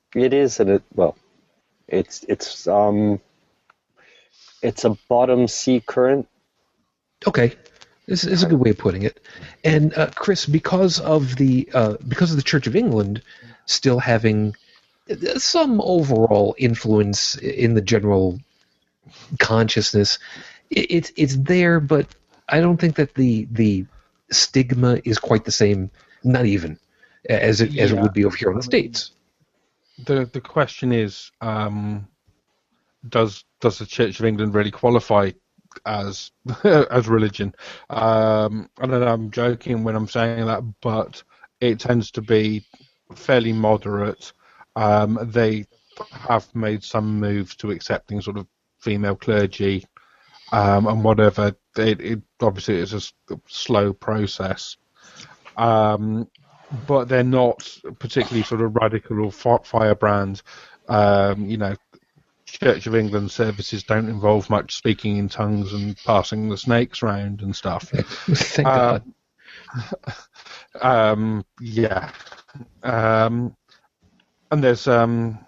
It is, and it well, it's it's um, it's a bottom sea current. Okay, this is a good way of putting it. And uh, Chris, because of the uh, because of the Church of England still having some overall influence in the general consciousness, it, it's it's there, but I don't think that the the stigma is quite the same, not even as it as it Yeah. would be over here in the States. The the question is, um, does does the Church of England really qualify as as religion? Um, I don't know. I'm joking when I'm saying that, but it tends to be fairly moderate. Um, they have made some moves to accepting sort of female clergy um, and whatever. It, it obviously is a s- slow process. Um, but they're not particularly sort of radical or fi- firebrand. Um, you know, Church of England services don't involve much speaking in tongues and passing the snakes round and stuff. Thank Uh, God. Um, yeah, um, and there's um,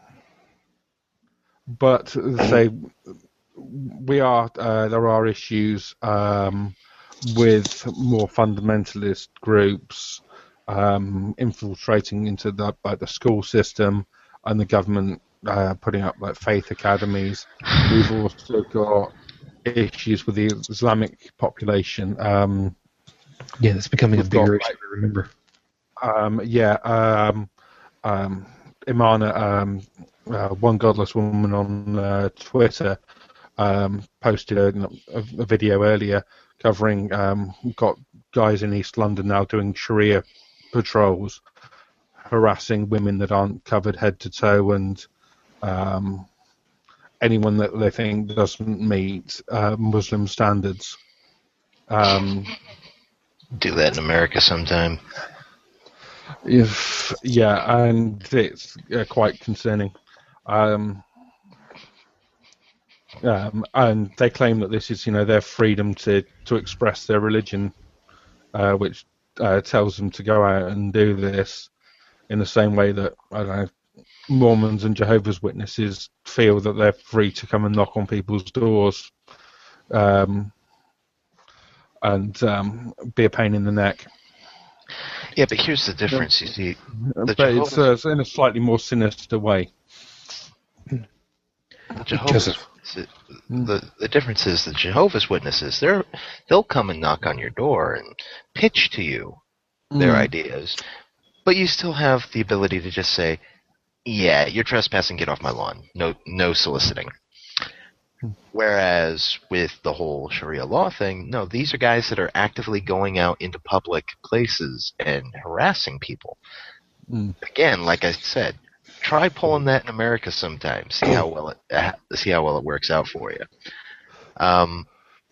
but say we are uh, there are issues um, with more fundamentalist groups um, infiltrating into the like the school system and the government uh, putting up like faith academies. We've also got issues with the Islamic population. Um, Yeah, it's becoming a we've got, bigger like, issue. I remember. Um, yeah, um, um, Imana, um, uh, one godless woman on uh, Twitter, um, posted a, a, a video earlier covering um, got guys in East London now doing Sharia patrols, harassing women that aren't covered head to toe and um, anyone that they think doesn't meet uh, Muslim standards. Um, Do that in America sometime. If yeah, and it's uh, quite concerning. Um, um, and they claim that this is, you know, their freedom to, to express their religion, uh, which uh, tells them to go out and do this in the same way that, I don't know, Mormons and Jehovah's Witnesses feel that they're free to come and knock on people's doors um, and um, be a pain in the neck. Yeah, but here's the difference. You see, the But it's, Jehovah's, uh, it's in a slightly more sinister way. the Jehovah's Joseph. the, the the difference is the Jehovah's Witnesses. They're they'll come and knock on your door and pitch to you their Mm. ideas, but you still have the ability to just say, "Yeah, you're trespassing. Get off my lawn." No, no soliciting. Whereas with the whole Sharia law thing, no, these are guys that are actively going out into public places and harassing people. Mm. Again, like I said, try pulling that in America sometime. See how well it uh, see how well it works out for you. Um,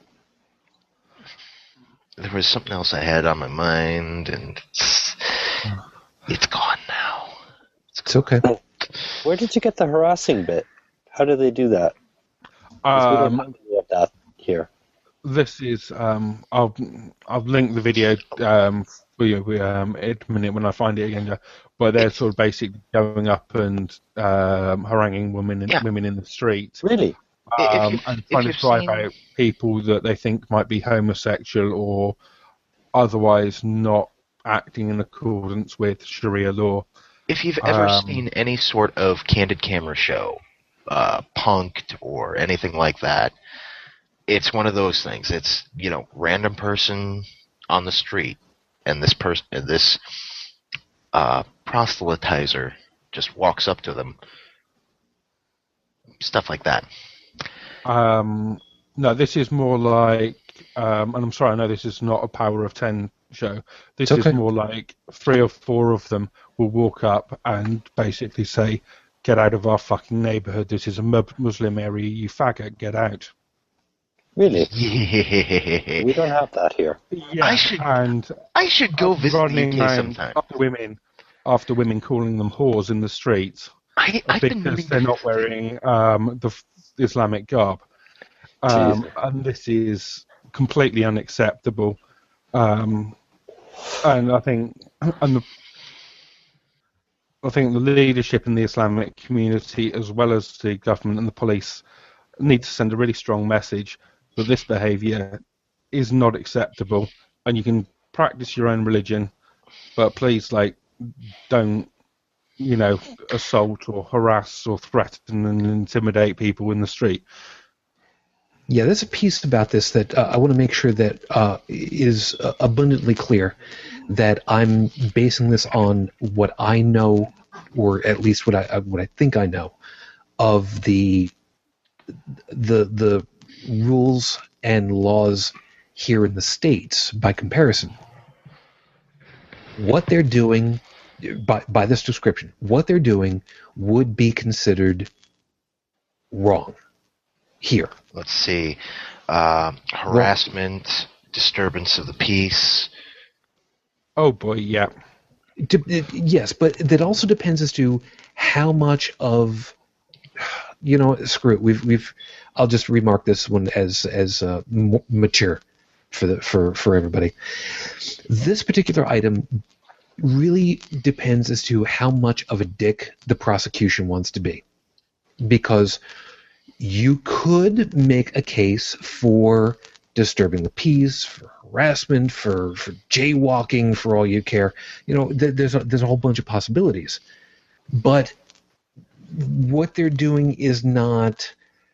there was something else I had on my mind, and it's, it's gone now. It's okay. Where did you get the harassing bit? How do they do that? 'Cause we don't Um, have any of that here. This is um, I'll I'll link the video um, for you um, in a minute when I find it again. But they're sort of basically going up and um, haranguing women in, Yeah. women in the street Really? If um, you've- and if trying to you've drive seen- out people that they think might be homosexual or otherwise not acting in accordance with Sharia law. If you've ever Um, seen any sort of candid camera show, uh, Punked or anything like that, it's one of those things. It's, you know, random person on the street, and this person, this uh, proselytizer just walks up to them. Stuff like that. Um, no, this is more like, um, and I'm sorry, I know this is not a Power of Ten show. This It's okay. is more like three or four of them will walk up and basically say, "Get out of our fucking neighborhood. This is a mu- Muslim area. You faggot, get out." Really? I We don't have that here. Yeah, I should- and should go visit the running U K around sometime. after women, after women calling them whores in the streets. I, I've been because meaning they're to- not wearing um, the f- Islamic garb. Um, and this is completely unacceptable. Um, and I think, and the, I think the leadership in the Islamic community, as well as the government and the police, need to send a really strong message that this behaviour is not acceptable, and you can practice your own religion, but please, like, don't, you know, assault or harass or threaten and intimidate people in the street. Yeah, there's a piece about this that uh, I want to make sure that uh, is uh, abundantly clear, that I'm basing this on what I know, or at least what I what I think I know, of the the the rules and laws here in the States by comparison. What they're doing, by by this description, what they're doing would be considered wrong here. Let's see. Uh, harassment, disturbance of the peace. Oh boy, yeah. De- yes, but that also depends as to how much of, you know, screw it. We've we've. I'll just remark this one as as uh, m- mature for the for for everybody. This particular item really depends as to how much of a dick the prosecution wants to be, because you could make a case for disturbing the peace, for harassment, for, for jaywalking, for all you care. You know, th- there's a, there's a whole bunch of possibilities. But what they're doing is not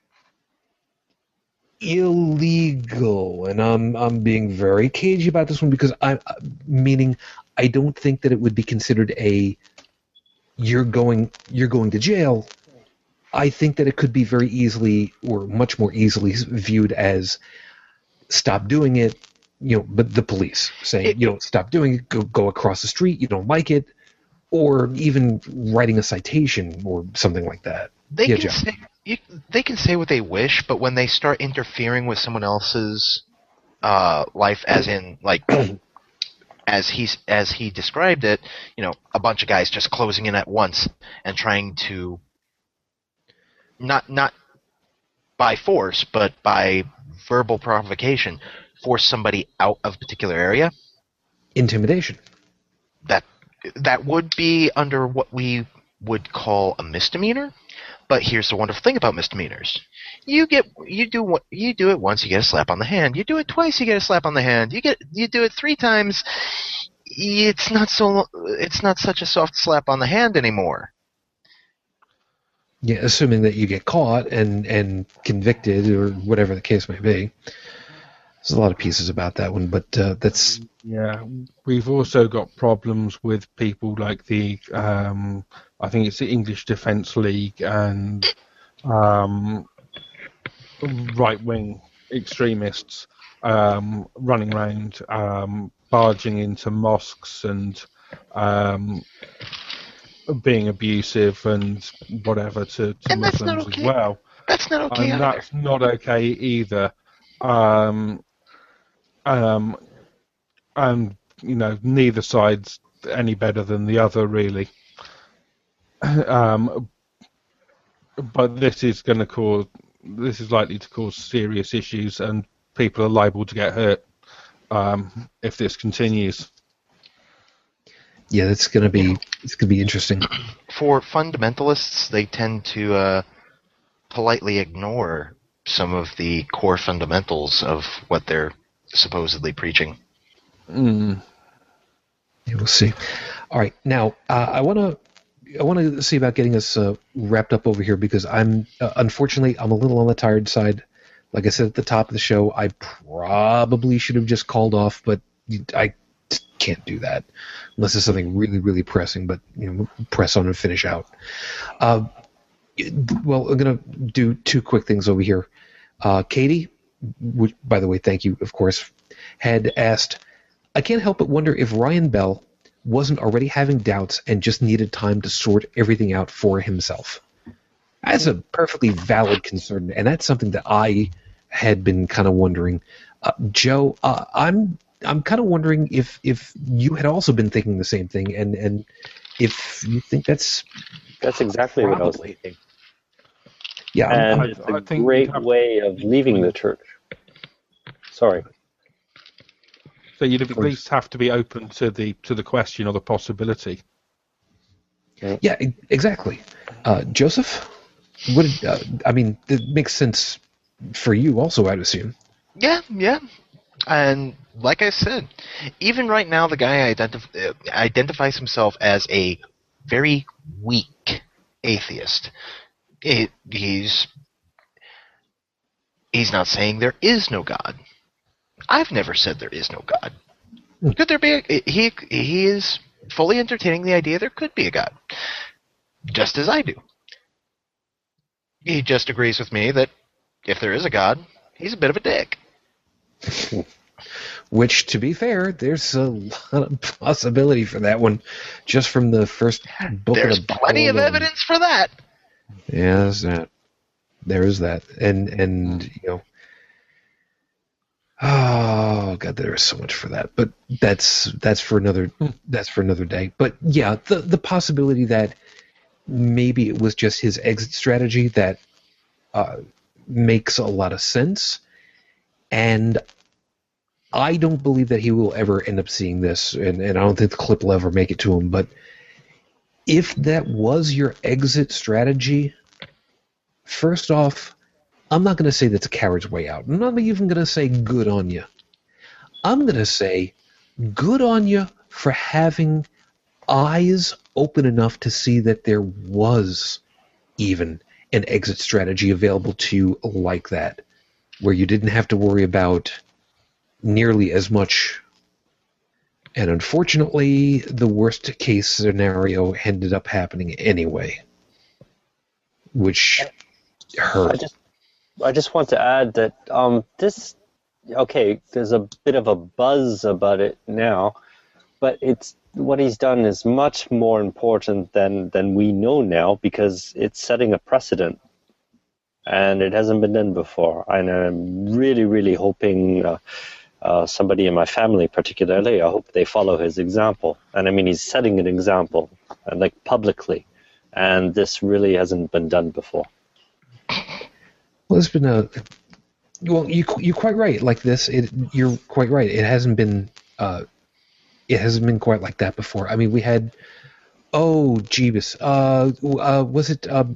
illegal, and I'm I'm being very cagey about this one because I, meaning I don't think that it would be considered a you're going you're going to jail. I think that it could be very easily, or much more easily, viewed as stop doing it, you know, but the police saying, it, you know, stop doing it, go, go across the street, you don't like it, or even writing a citation or something like that. They yeah, can say you, they can say what they wish, but when they start interfering with someone else's uh, life, as in like as he's as he described it, you know, a bunch of guys just closing in at once and trying to not not by force, but by verbal provocation, force somebody out of a particular area. Intimidation. That that would be under what we would call a misdemeanor. But here's the wonderful thing about misdemeanors: you get you do what you do it once, you get a slap on the hand. You do it twice, you get a slap on the hand. You get you do it three times, it's not so it's not such a soft slap on the hand anymore. Yeah, assuming that you get caught and, and convicted or whatever the case may be. There's a lot of pieces about that one, but uh, that's... Yeah, we've also got problems with people like the, um, I think it's the English Defence League and um, right-wing extremists um, running around, um, barging into mosques and... Um, being abusive and whatever to, to and Muslims okay. as well. That's not okay. And either. that's not okay either. Um, um, and, you know, neither side's any better than the other, really. Um, but this is going to cause, this is likely to cause serious issues, and people are liable to get hurt um, if this continues. Yeah, that's gonna be it's gonna be interesting. For fundamentalists, they tend to uh, politely ignore some of the core fundamentals of what they're supposedly preaching. Mm. Yeah, we'll see. All right, now uh, I want to I want to see about getting us uh, wrapped up over here because I'm uh, unfortunately I'm a little on the tired side. Like I said at the top of the show, I probably should have just called off, but I can't do that unless there's something really, really pressing. But you know, press on and finish out. Uh, well, I'm gonna do two quick things over here. Uh, Katie, which, by the way, thank you, of course, had asked, I can't help but wonder if Ryan Bell wasn't already having doubts and just needed time to sort everything out for himself. That's a perfectly valid concern, and that's something that I had been kind of wondering. Uh, Joe, uh, I'm I'm kind of wondering if if you had also been thinking the same thing, and, and if you think that's that's exactly probably. what I was thinking. Yeah, and I, it's I a think great have, way of leaving the church. Sorry. So you'd at least have to be open to the to the question or the possibility. Yeah, e- exactly. Uh, Joseph, what? Did, uh, I mean, it makes sense for you, also. I'd assume. Yeah, yeah. And like I said, even right now, the guy identif- uh, identifies himself as a very weak atheist. It, he's he's not saying there is no God. I've never said there is no God. Could there be? A, he he is fully entertaining the idea there could be a God, just as I do. He just agrees with me that if there is a God, he's a bit of a dick. Which, to be fair, there's a lot of possibility for that one, just from the first book There's of the Bible plenty of alone. evidence for that. Yeah, there's that. There is that, and and you know, oh god, there is so much for that. But that's that's for another that's for another day. But yeah, the the possibility that maybe it was just his exit strategy that uh, makes a lot of sense, and I don't believe that he will ever end up seeing this, and, and I don't think the clip will ever make it to him. But if that was your exit strategy, first off, I'm not going to say that's a coward's way out. I'm not even going to say good on you. I'm going to say good on you for having eyes open enough to see that there was even an exit strategy available to you like that, where you didn't have to worry about nearly as much. And unfortunately, the worst case scenario ended up happening anyway, which hurt. I just, I just want to add that um, this, okay, there's a bit of a buzz about it now, but it's what he's done is much more important than than we know now, because it's setting a precedent, and it hasn't been done before. And I'm really, really hoping. Uh, Uh, somebody in my family particularly, I hope they follow his example. And I mean, he's setting an example, uh, like publicly, and this really hasn't been done before. Well, there's been a. Well, you you're quite right. Like this, it, you're quite right. It hasn't been. Uh, it hasn't been quite like that before. I mean, we had. Oh, Jeebus. Uh, uh, was it? Uh,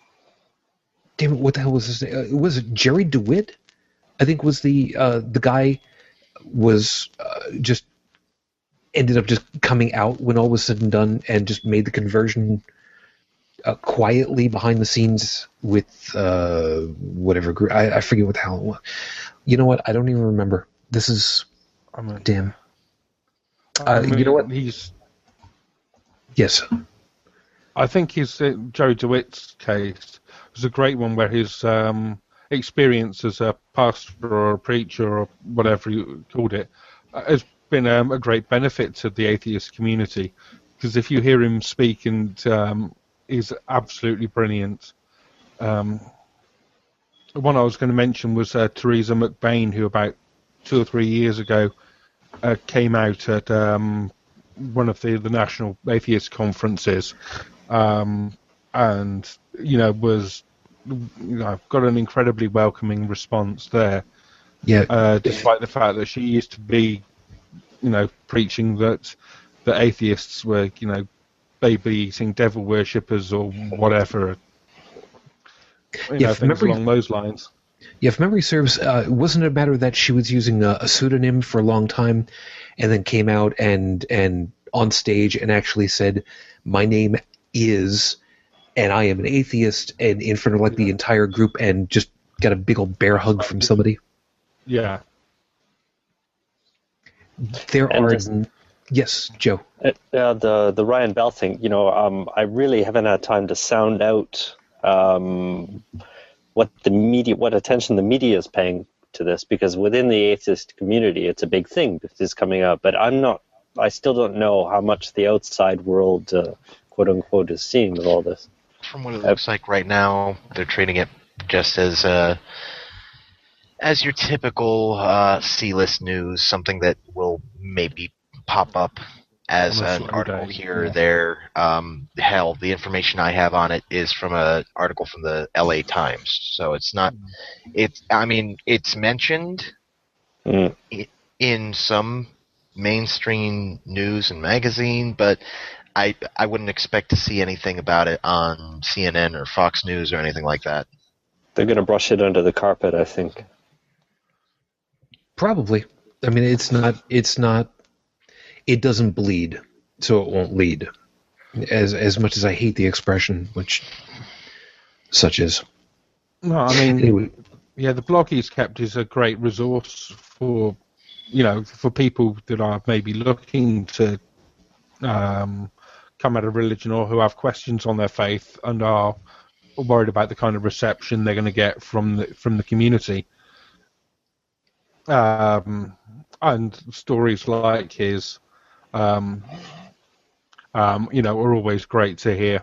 damn it! What the hell was his name? Uh, was it Jerry DeWitt? I think was the uh, the guy. Was uh, just ended up just coming out when all was said and done, and just made the conversion uh, quietly behind the scenes with uh, whatever group. I, I forget what the hell it was. You know what? I don't even remember. This is I mean, damn. I Uh, mean, you know what? He's. Yes. I think his uh, Joe DeWitt's case was a great one, where his um, experience as a pastor or a preacher or whatever you called it uh, has been um, a great benefit to the atheist community, because if you hear him speak, and um, he's absolutely brilliant. Um, the one I was going to mention was uh, Theresa McBain, who about two or three years ago uh, came out at um, one of the, the national atheist conferences, um, and you know was you know got an incredibly welcoming response there. Yeah. Uh, despite the fact that she used to be, you know, preaching that the atheists were, you know, baby-eating devil worshippers or whatever. You Yeah, know, if things memory- along those lines. Yeah, if memory serves, uh, wasn't it a matter that she was using a, a pseudonym for a long time, and then came out and and on stage and actually said, "My name is, and I am an atheist," and in front of like the entire group, and just got a big old bear hug from somebody. Yeah. There And are, just- yes, Joe. Uh, the the Ryan Bell thing, you know, um, I really haven't had time to sound out um, what the media, what attention the media is paying to this, because within the atheist community, it's a big thing that is coming up. But I'm not, I still don't know how much the outside world, uh, quote unquote, is seeing of all this. From what it looks like right now, they're treating it just as uh, as your typical uh, C-list news, something that will maybe pop up as On a an slow article day, here or yeah. there. Um, hell, the information I have on it is from an article from the L A Times, so it's not. It's. I mean, it's mentioned Mm. i- in some mainstream news and magazine, but I I wouldn't expect to see anything about it on C N N or Fox News or anything like that. They're going to brush it under the carpet, I think. Probably. I mean, it's not. It's not. It doesn't bleed, so it won't lead. As as much as I hate the expression, which such is. No, I mean, Anyway. yeah, the blog he's kept is a great resource for, you know, for people that are maybe looking to um, come out of religion or who have questions on their faith and are worried about the kind of reception they're going to get from the from the community. Um, and stories like his, um, um, you know, are always great to hear.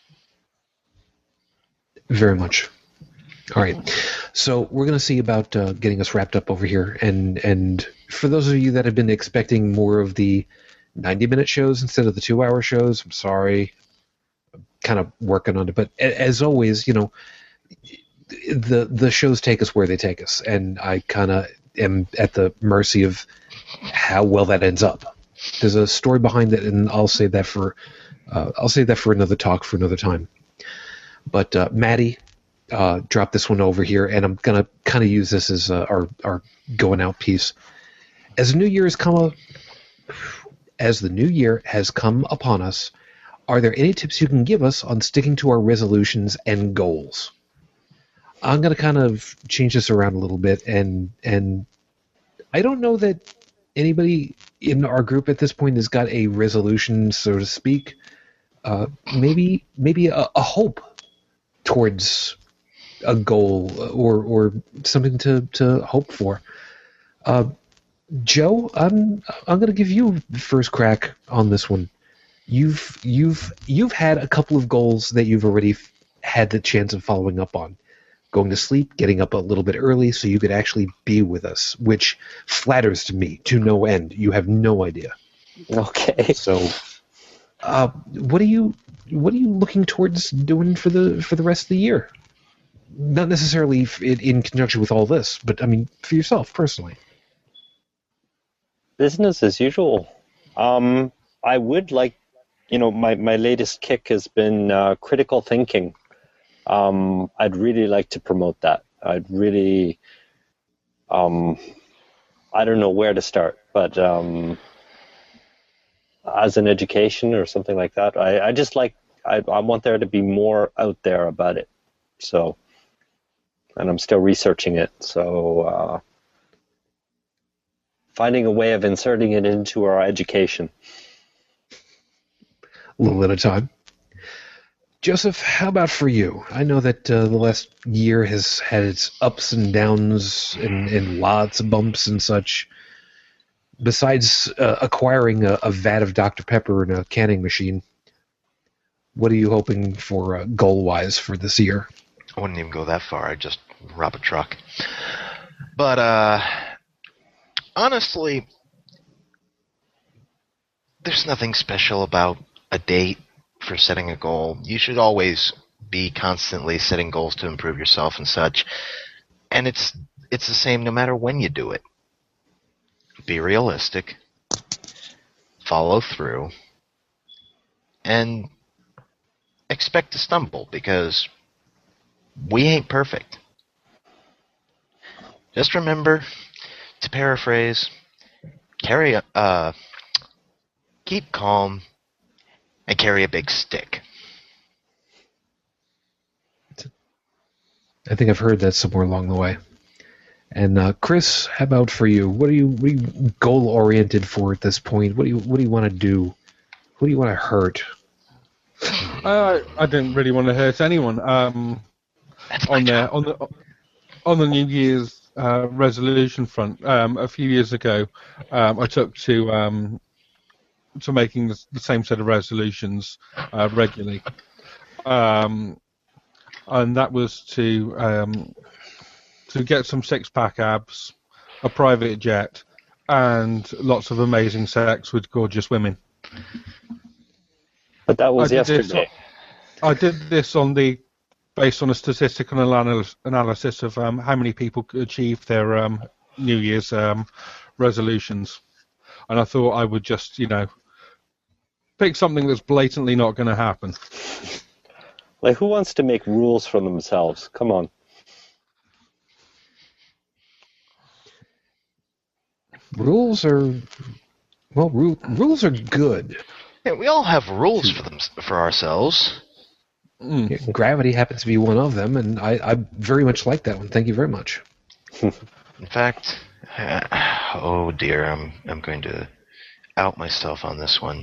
Very much. All right. So we're going to see about uh, getting us wrapped up over here. And and for those of you that have been expecting more of the ninety-minute shows instead of the two-hour shows, I'm sorry. I'm kind of working on it. But a- as always, you know, the the shows take us where they take us. And I kind of am at the mercy of how well that ends up. There's a story behind it, and I'll save that for uh, I'll save that for another talk for another time. But uh, Maddie uh, dropped this one over here, and I'm gonna kind of use this as uh, our our going out piece. As the new year has come, up, as the new year has come upon us, are there any tips you can give us on sticking to our resolutions and goals? I'm gonna kind of change this around a little bit, and and I don't know that anybody in our group at this point has got a resolution, so to speak. Uh, maybe maybe a, a hope towards a goal or or something to, to hope for. Uh, Joe, I'm I'm going to give you the first crack on this one. You've you've you've had a couple of goals that you've already f- had the chance of following up on. Going to sleep, getting up a little bit early so you could actually be with us, which flatters to me to no end. You have no idea. Okay. So, uh, what are you what are you looking towards doing for the for the rest of the year? Not necessarily f- in, in conjunction with all this, but I mean for yourself personally. Business as usual. Um, I would like, you know, my, my latest kick has been uh, critical thinking. Um, I'd really like to promote that. I'd really, um, I don't know where to start, but um, as an education or something like that, I, I just like, I, I want there to be more out there about it. So, and I'm still researching it. So, uh, finding a way of inserting it into our education. A little at a time. Joseph, how about for you? I know that uh, the last year has had its ups and downs and, and lots of bumps and such. Besides uh, acquiring a, a vat of Doctor Pepper and a canning machine, what are you hoping for uh, goal-wise for this year? I wouldn't even go that far. I'd just rob a truck. But, uh, honestly, there's nothing special about a date for setting a goal. You should always be constantly setting goals to improve yourself and such. And it's it's the same no matter when you do it. Be realistic. Follow through. And expect to stumble, because we ain't perfect. Just remember, to paraphrase, carry a, uh, keep calm, and carry a big stick. I think I've heard that somewhere along the way. And uh, Chris, how about for you? What are you, what are you goal oriented for at this point? What do you what do you want to do? What do you want to hurt? Uh, I didn't really want to hurt anyone. Um, That's my on the job. on the on the New Year's uh, resolution front, um, a few years ago, um, I took to um, to making the, the same set of resolutions uh, regularly, um, and that was to um, to get some six-pack abs, a private jet, and lots of amazing sex with gorgeous women. But that was I did this yesterday. I did this on the based on a statistical anal- analysis of um, how many people could achieve their um, New Year's um, resolutions, and I thought I would just, you know, pick something that's blatantly not going to happen. Like, who wants to make rules for themselves? Come on. Rules are, well, ru- rules are good. Yeah, we all have rules for them for ourselves. Mm. Gravity happens to be one of them, and I, I very much like that one. Thank you very much. In fact, uh, oh dear, I'm I'm going to out myself on this one.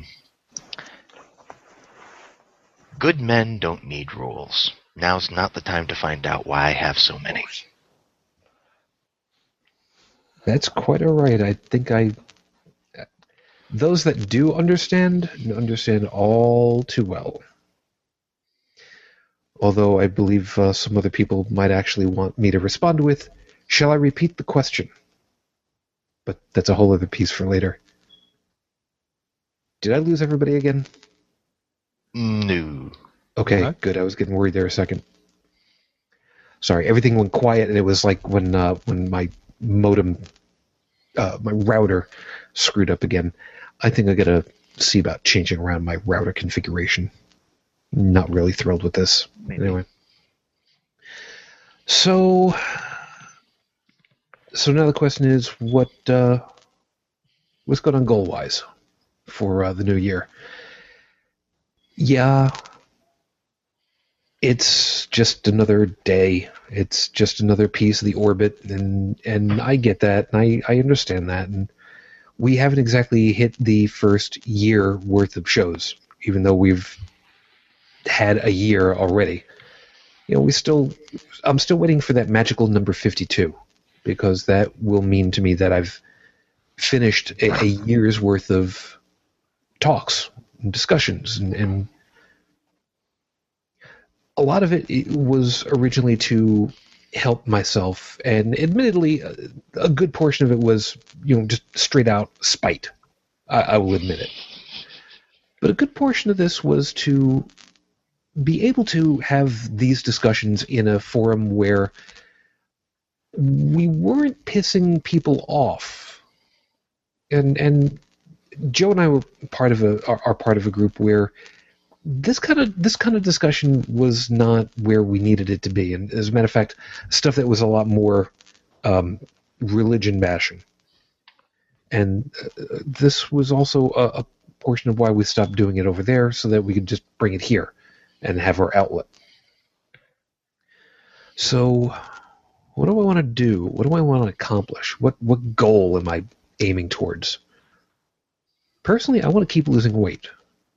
Good men don't need rules. Now's not the time to find out why I have so many. That's quite all right. I think I... Those that do understand, understand all too well. Although I believe uh, some other people might actually want me to respond with, shall I repeat the question? But that's a whole other piece for later. Did I lose everybody again? No. Okay, Okay. good. I was getting worried there a second. Sorry, everything went quiet, and it was like when uh, when my modem, uh, my router screwed up again. I think I gotta see about changing around my router configuration. Not really thrilled with this. Maybe. Anyway. So, so now the question is, what uh, what's going on goal-wise for uh, the new year? Yeah, it's just another day. It's just another piece of the orbit, and and I get that, and I, I understand that, and we haven't exactly hit the first year worth of shows, even though we've had a year already. You know, we still, I'm still waiting for that magical number fifty-two, because that will mean to me that I've finished a, a year's worth of talks and discussions, and, and a lot of it, it was originally to help myself, and admittedly, a, a good portion of it was, you know, just straight out spite. I, I will admit it. But a good portion of this was to be able to have these discussions in a forum where we weren't pissing people off. And and Joe and I were part of a are, are part of a group where this kind of this kind of discussion was not where we needed it to be. And as a matter of fact, stuff that was a lot more um, religion bashing. And uh, this was also a, a portion of why we stopped doing it over there, so that we could just bring it here and have our outlet. So, what do I want to do? What do I want to accomplish? What what goal am I aiming towards? Personally, I want to keep losing weight.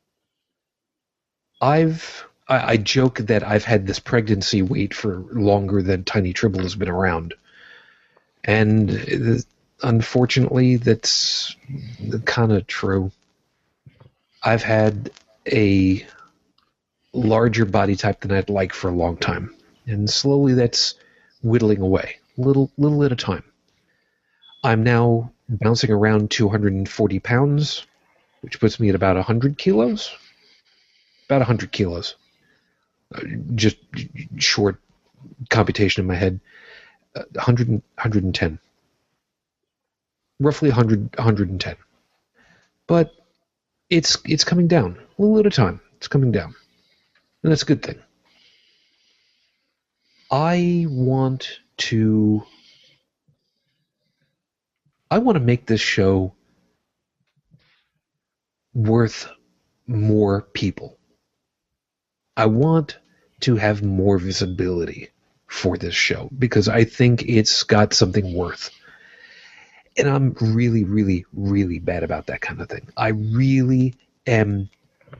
I've I, I joke that I've had this pregnancy weight for longer than Tiny Tribble has been around, and it, unfortunately, that's kind of true. I've had a larger body type than I'd like for a long time, and slowly that's whittling away, little little at a time. I'm now bouncing around two hundred forty pounds, which puts me at about one hundred kilos. About one hundred kilos. Uh, just short computation in my head. Uh, one hundred, one hundred ten. Roughly one hundred, one hundred ten. But it's it's coming down, a little at a time. It's coming down. And that's a good thing. I want to I want to make this show worth more people. I want to have more visibility for this show because I think it's got something worth. And I'm really, really, really bad about that kind of thing. I really am.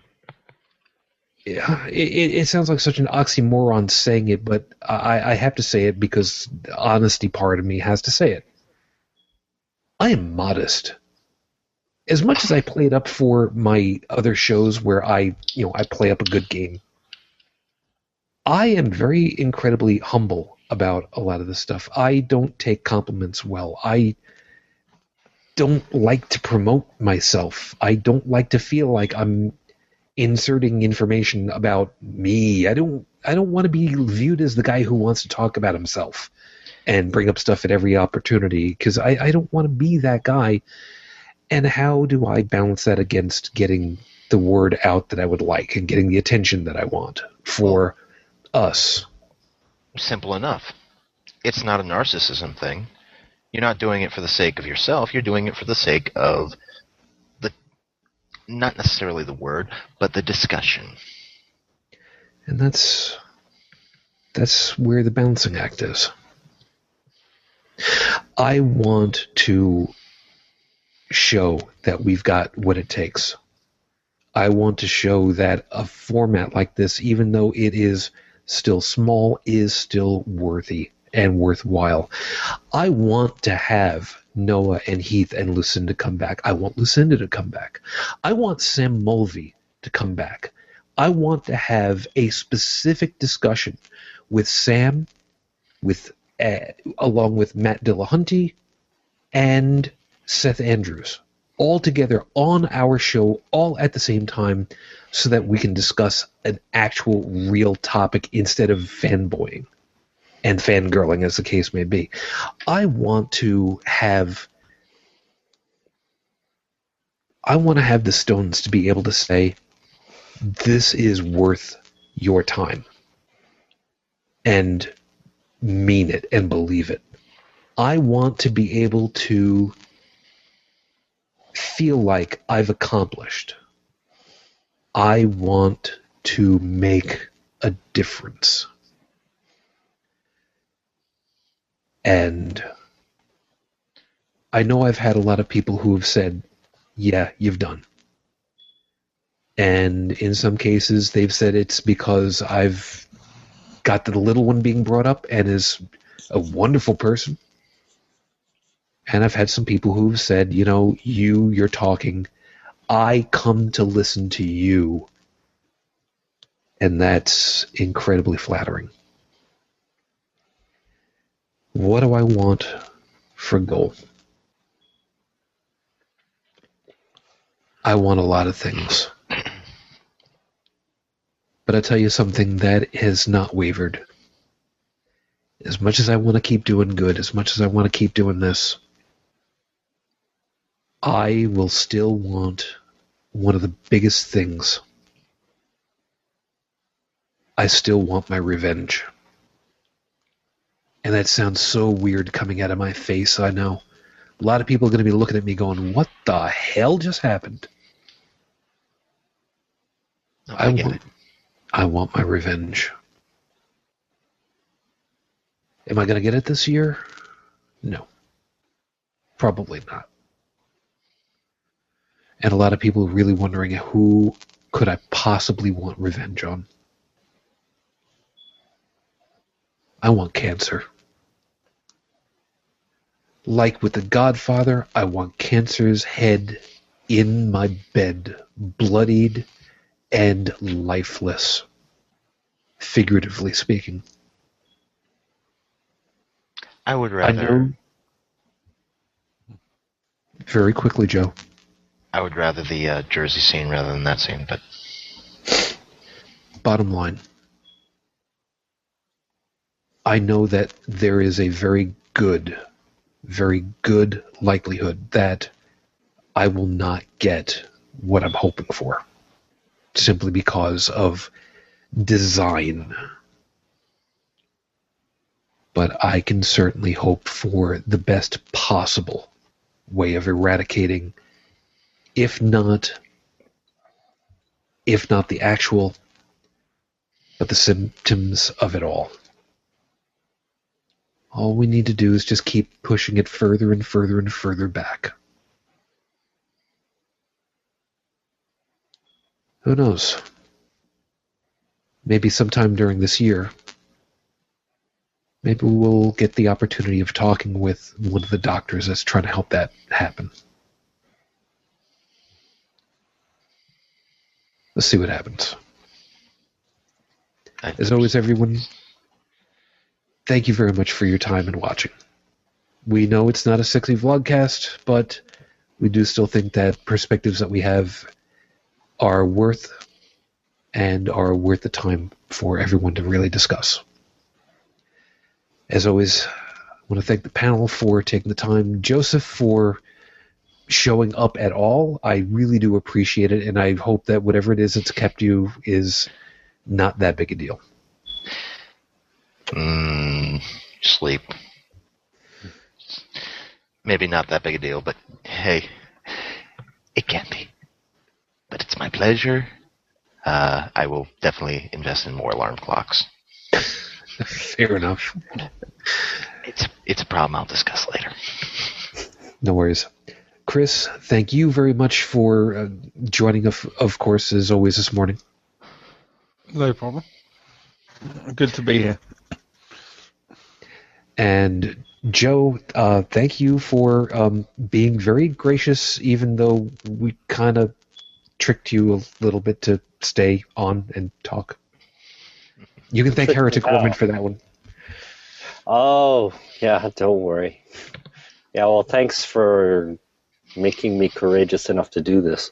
Yeah, it, it sounds like such an oxymoron saying it, but I, I have to say it because the honesty part of me has to say it. I am modest. As much as I play it up for my other shows where I, you know, I play up a good game, I am very incredibly humble about a lot of this stuff. I don't take compliments well. I don't like to promote myself. I don't like to feel like I'm inserting information about me. I don't I don't want to be viewed as the guy who wants to talk about himself and bring up stuff at every opportunity, because I, I don't want to be that guy. And how do I balance that against getting the word out that I would like and getting the attention that I want for us. Simple enough. It's not a narcissism thing. You're not doing it for the sake of yourself. You're doing it for the sake of the, not necessarily the word, but the discussion. And that's that's where the balancing act is. I want to show that we've got what it takes. I want to show that a format like this, even though it is still small, is still worthy and worthwhile. I want to have Noah and Heath and Lucinda come back. I want Lucinda to come back. I want Sam Mulvey to come back. I want to have a specific discussion with Sam, with uh, along with Matt Dillahunty and Seth Andrews, all together on our show, all at the same time, so that we can discuss an actual real topic instead of fanboying and fangirling, as the case may be. I want to have I want to have the Stones to be able to say, this is worth your time, and mean it and believe it. I want to be able to feel like I've accomplished. I want to make a difference. And I know I've had a lot of people who have said, yeah, you've done. And in some cases, they've said it's because I've got the little one being brought up and is a wonderful person. And I've had some people who've said, you know, you, you're talking, I come to listen to you. And that's incredibly flattering. What do I want for goal? I want a lot of things. But I tell you something that has not wavered. As much as I want to keep doing good, as much as I want to keep doing this, I will still want one of the biggest things. I still want my revenge. And that sounds so weird coming out of my face, I know. A lot of people are going to be looking at me going, what the hell just happened? Oh, I, I get want, it. I want my revenge. Am I going to get it this year? No. Probably not. And a lot of people are really wondering, who could I possibly want revenge on? I want cancer. Like with The Godfather, I want Cancer's head in my bed, bloodied and lifeless, figuratively speaking. I would rather... I know, very quickly, Joe. I would rather the uh, Jersey scene rather than that scene, but... Bottom line, I know that there is a very good, very good likelihood that I will not get what I'm hoping for, simply because of design. But I can certainly hope for the best possible way of eradicating, if not, if not the actual, but the symptoms of it all. All we need to do is just keep pushing it further and further and further back. Who knows? Maybe sometime during this year, maybe we'll get the opportunity of talking with one of the doctors that's trying to help that happen. Let's see what happens. As always, everyone, thank you very much for your time and watching. We know it's not a sexy vlogcast, but we do still think that perspectives that we have are worth and are worth the time for everyone to really discuss. As always, I want to thank the panel for taking the time, Joseph for showing up at all, I really do appreciate it, and I hope that whatever it is that's kept you is not that big a deal. Mm, sleep. Maybe not that big a deal, but hey, it can be. But it's my pleasure. Uh, I will definitely invest in more alarm clocks. Fair enough. It's it's a problem I'll discuss later. No worries. Chris, thank you very much for uh, joining us, of course, as always this morning. No problem. Good to be here. And Joe, uh, thank you for um, being very gracious, even though we kind of tricked you a little bit to stay on and talk. You can thank Heretic Woman for that one. Oh, yeah, don't worry. Yeah, well, thanks for making me courageous enough to do this.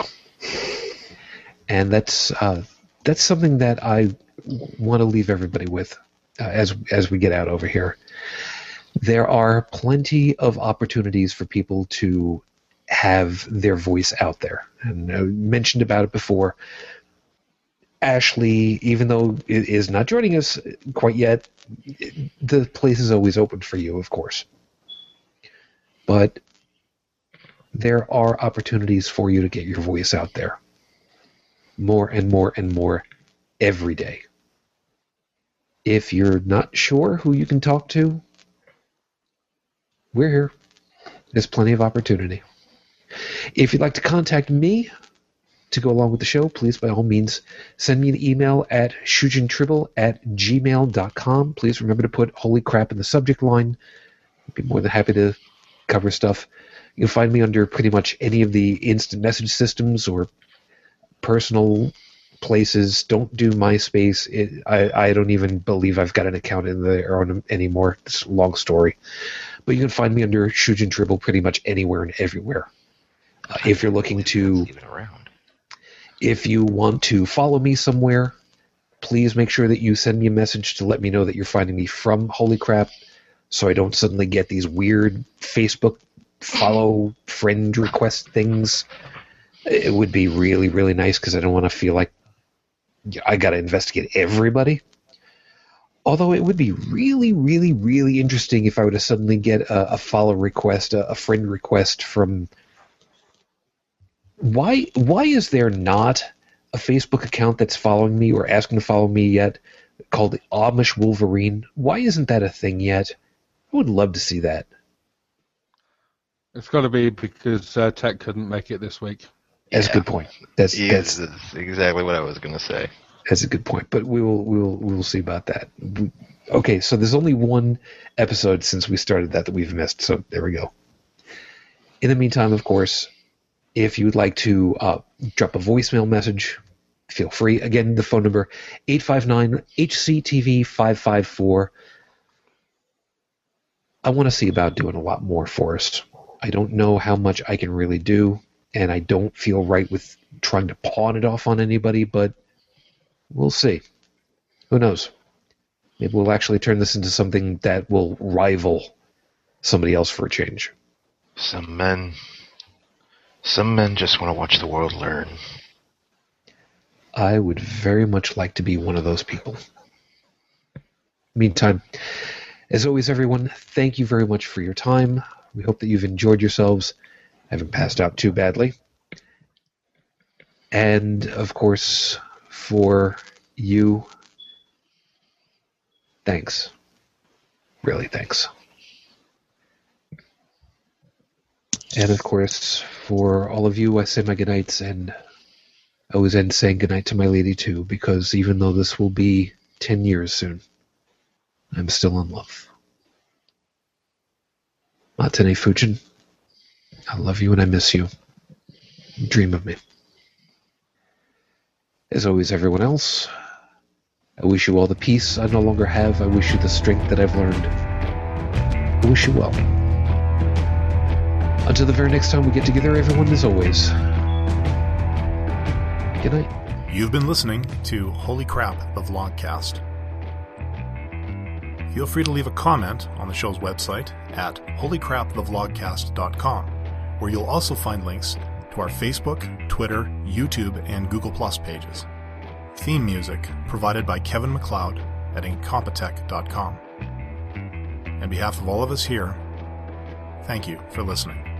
And that's uh, that's something that I want to leave everybody with uh, as as we get out over here. There are plenty of opportunities for people to have their voice out there. And I mentioned about it before. Ashley, even though it is not joining us quite yet, the place is always open for you, of course. But there are opportunities for you to get your voice out there. More and more and more every day. If you're not sure who you can talk to, we're here. There's plenty of opportunity. If you'd like to contact me to go along with the show, please, by all means, send me an email at shujintribble at gmail dot com. Please remember to put holy crap in the subject line. I'd be more than happy to cover stuff. You can find me under pretty much any of the instant message systems or personal places. Don't do MySpace. It, I, I don't even believe I've got an account in there on anymore. It's a long story. But you can find me under Shujin Tribble pretty much anywhere and everywhere. Uh, if you're looking to... Even around. If you want to follow me somewhere, please make sure that you send me a message to let me know that you're finding me from Holy Crap, so I don't suddenly get these weird Facebook follow friend request things. It would be really, really nice because I don't want to feel like I got to investigate everybody. Although it would be really, really, really interesting if I were to suddenly get a, a follow request, a, a friend request from... Why why is there not a Facebook account that's following me or asking to follow me yet called Amish Wolverine? Why isn't that a thing yet? I would love to see that. It's got to be because uh, Tech couldn't make it this week. That's Yeah. a good point. That's Yes, that's that's exactly what I was going to say. that's a good point. But we will we will we will see about that. Okay, so there's only one episode since we started that that we've missed. So there we go. In the meantime, of course, if you would like to uh, drop a voicemail message, feel free. Again, the phone number, eight five nine H C T V five five four. I want to see about doing a lot more for us. I don't know how much I can really do, and I don't feel right with trying to pawn it off on anybody, but we'll see. Who knows? Maybe we'll actually turn this into something that will rival somebody else for a change. Some men... Some men just want to watch the world learn. I would very much like to be one of those people. Meantime, as always, everyone, thank you very much for your time. We hope that you've enjoyed yourselves. Haven't passed out too badly. And, of course, for you, thanks. Really, thanks. And, of course, for all of you, I say my goodnights, and I always end saying goodnight to my lady, too, because even though this will be ten years soon, I'm still in love. Matane Fujin, I love you and I miss you. Dream of me. As always, everyone else, I wish you all the peace I no longer have. I wish you the strength that I've learned. I wish you well. Until the very next time we get together, everyone, as always, good night. You've been listening to Holy Crap, the Vlogcast. Feel free to leave a comment on the show's website at holy crap the vlogcast dot com, where you'll also find links to our Facebook, Twitter, YouTube, and Google Plus pages. Theme music provided by Kevin MacLeod at incompetech dot com. On behalf of all of us here, thank you for listening.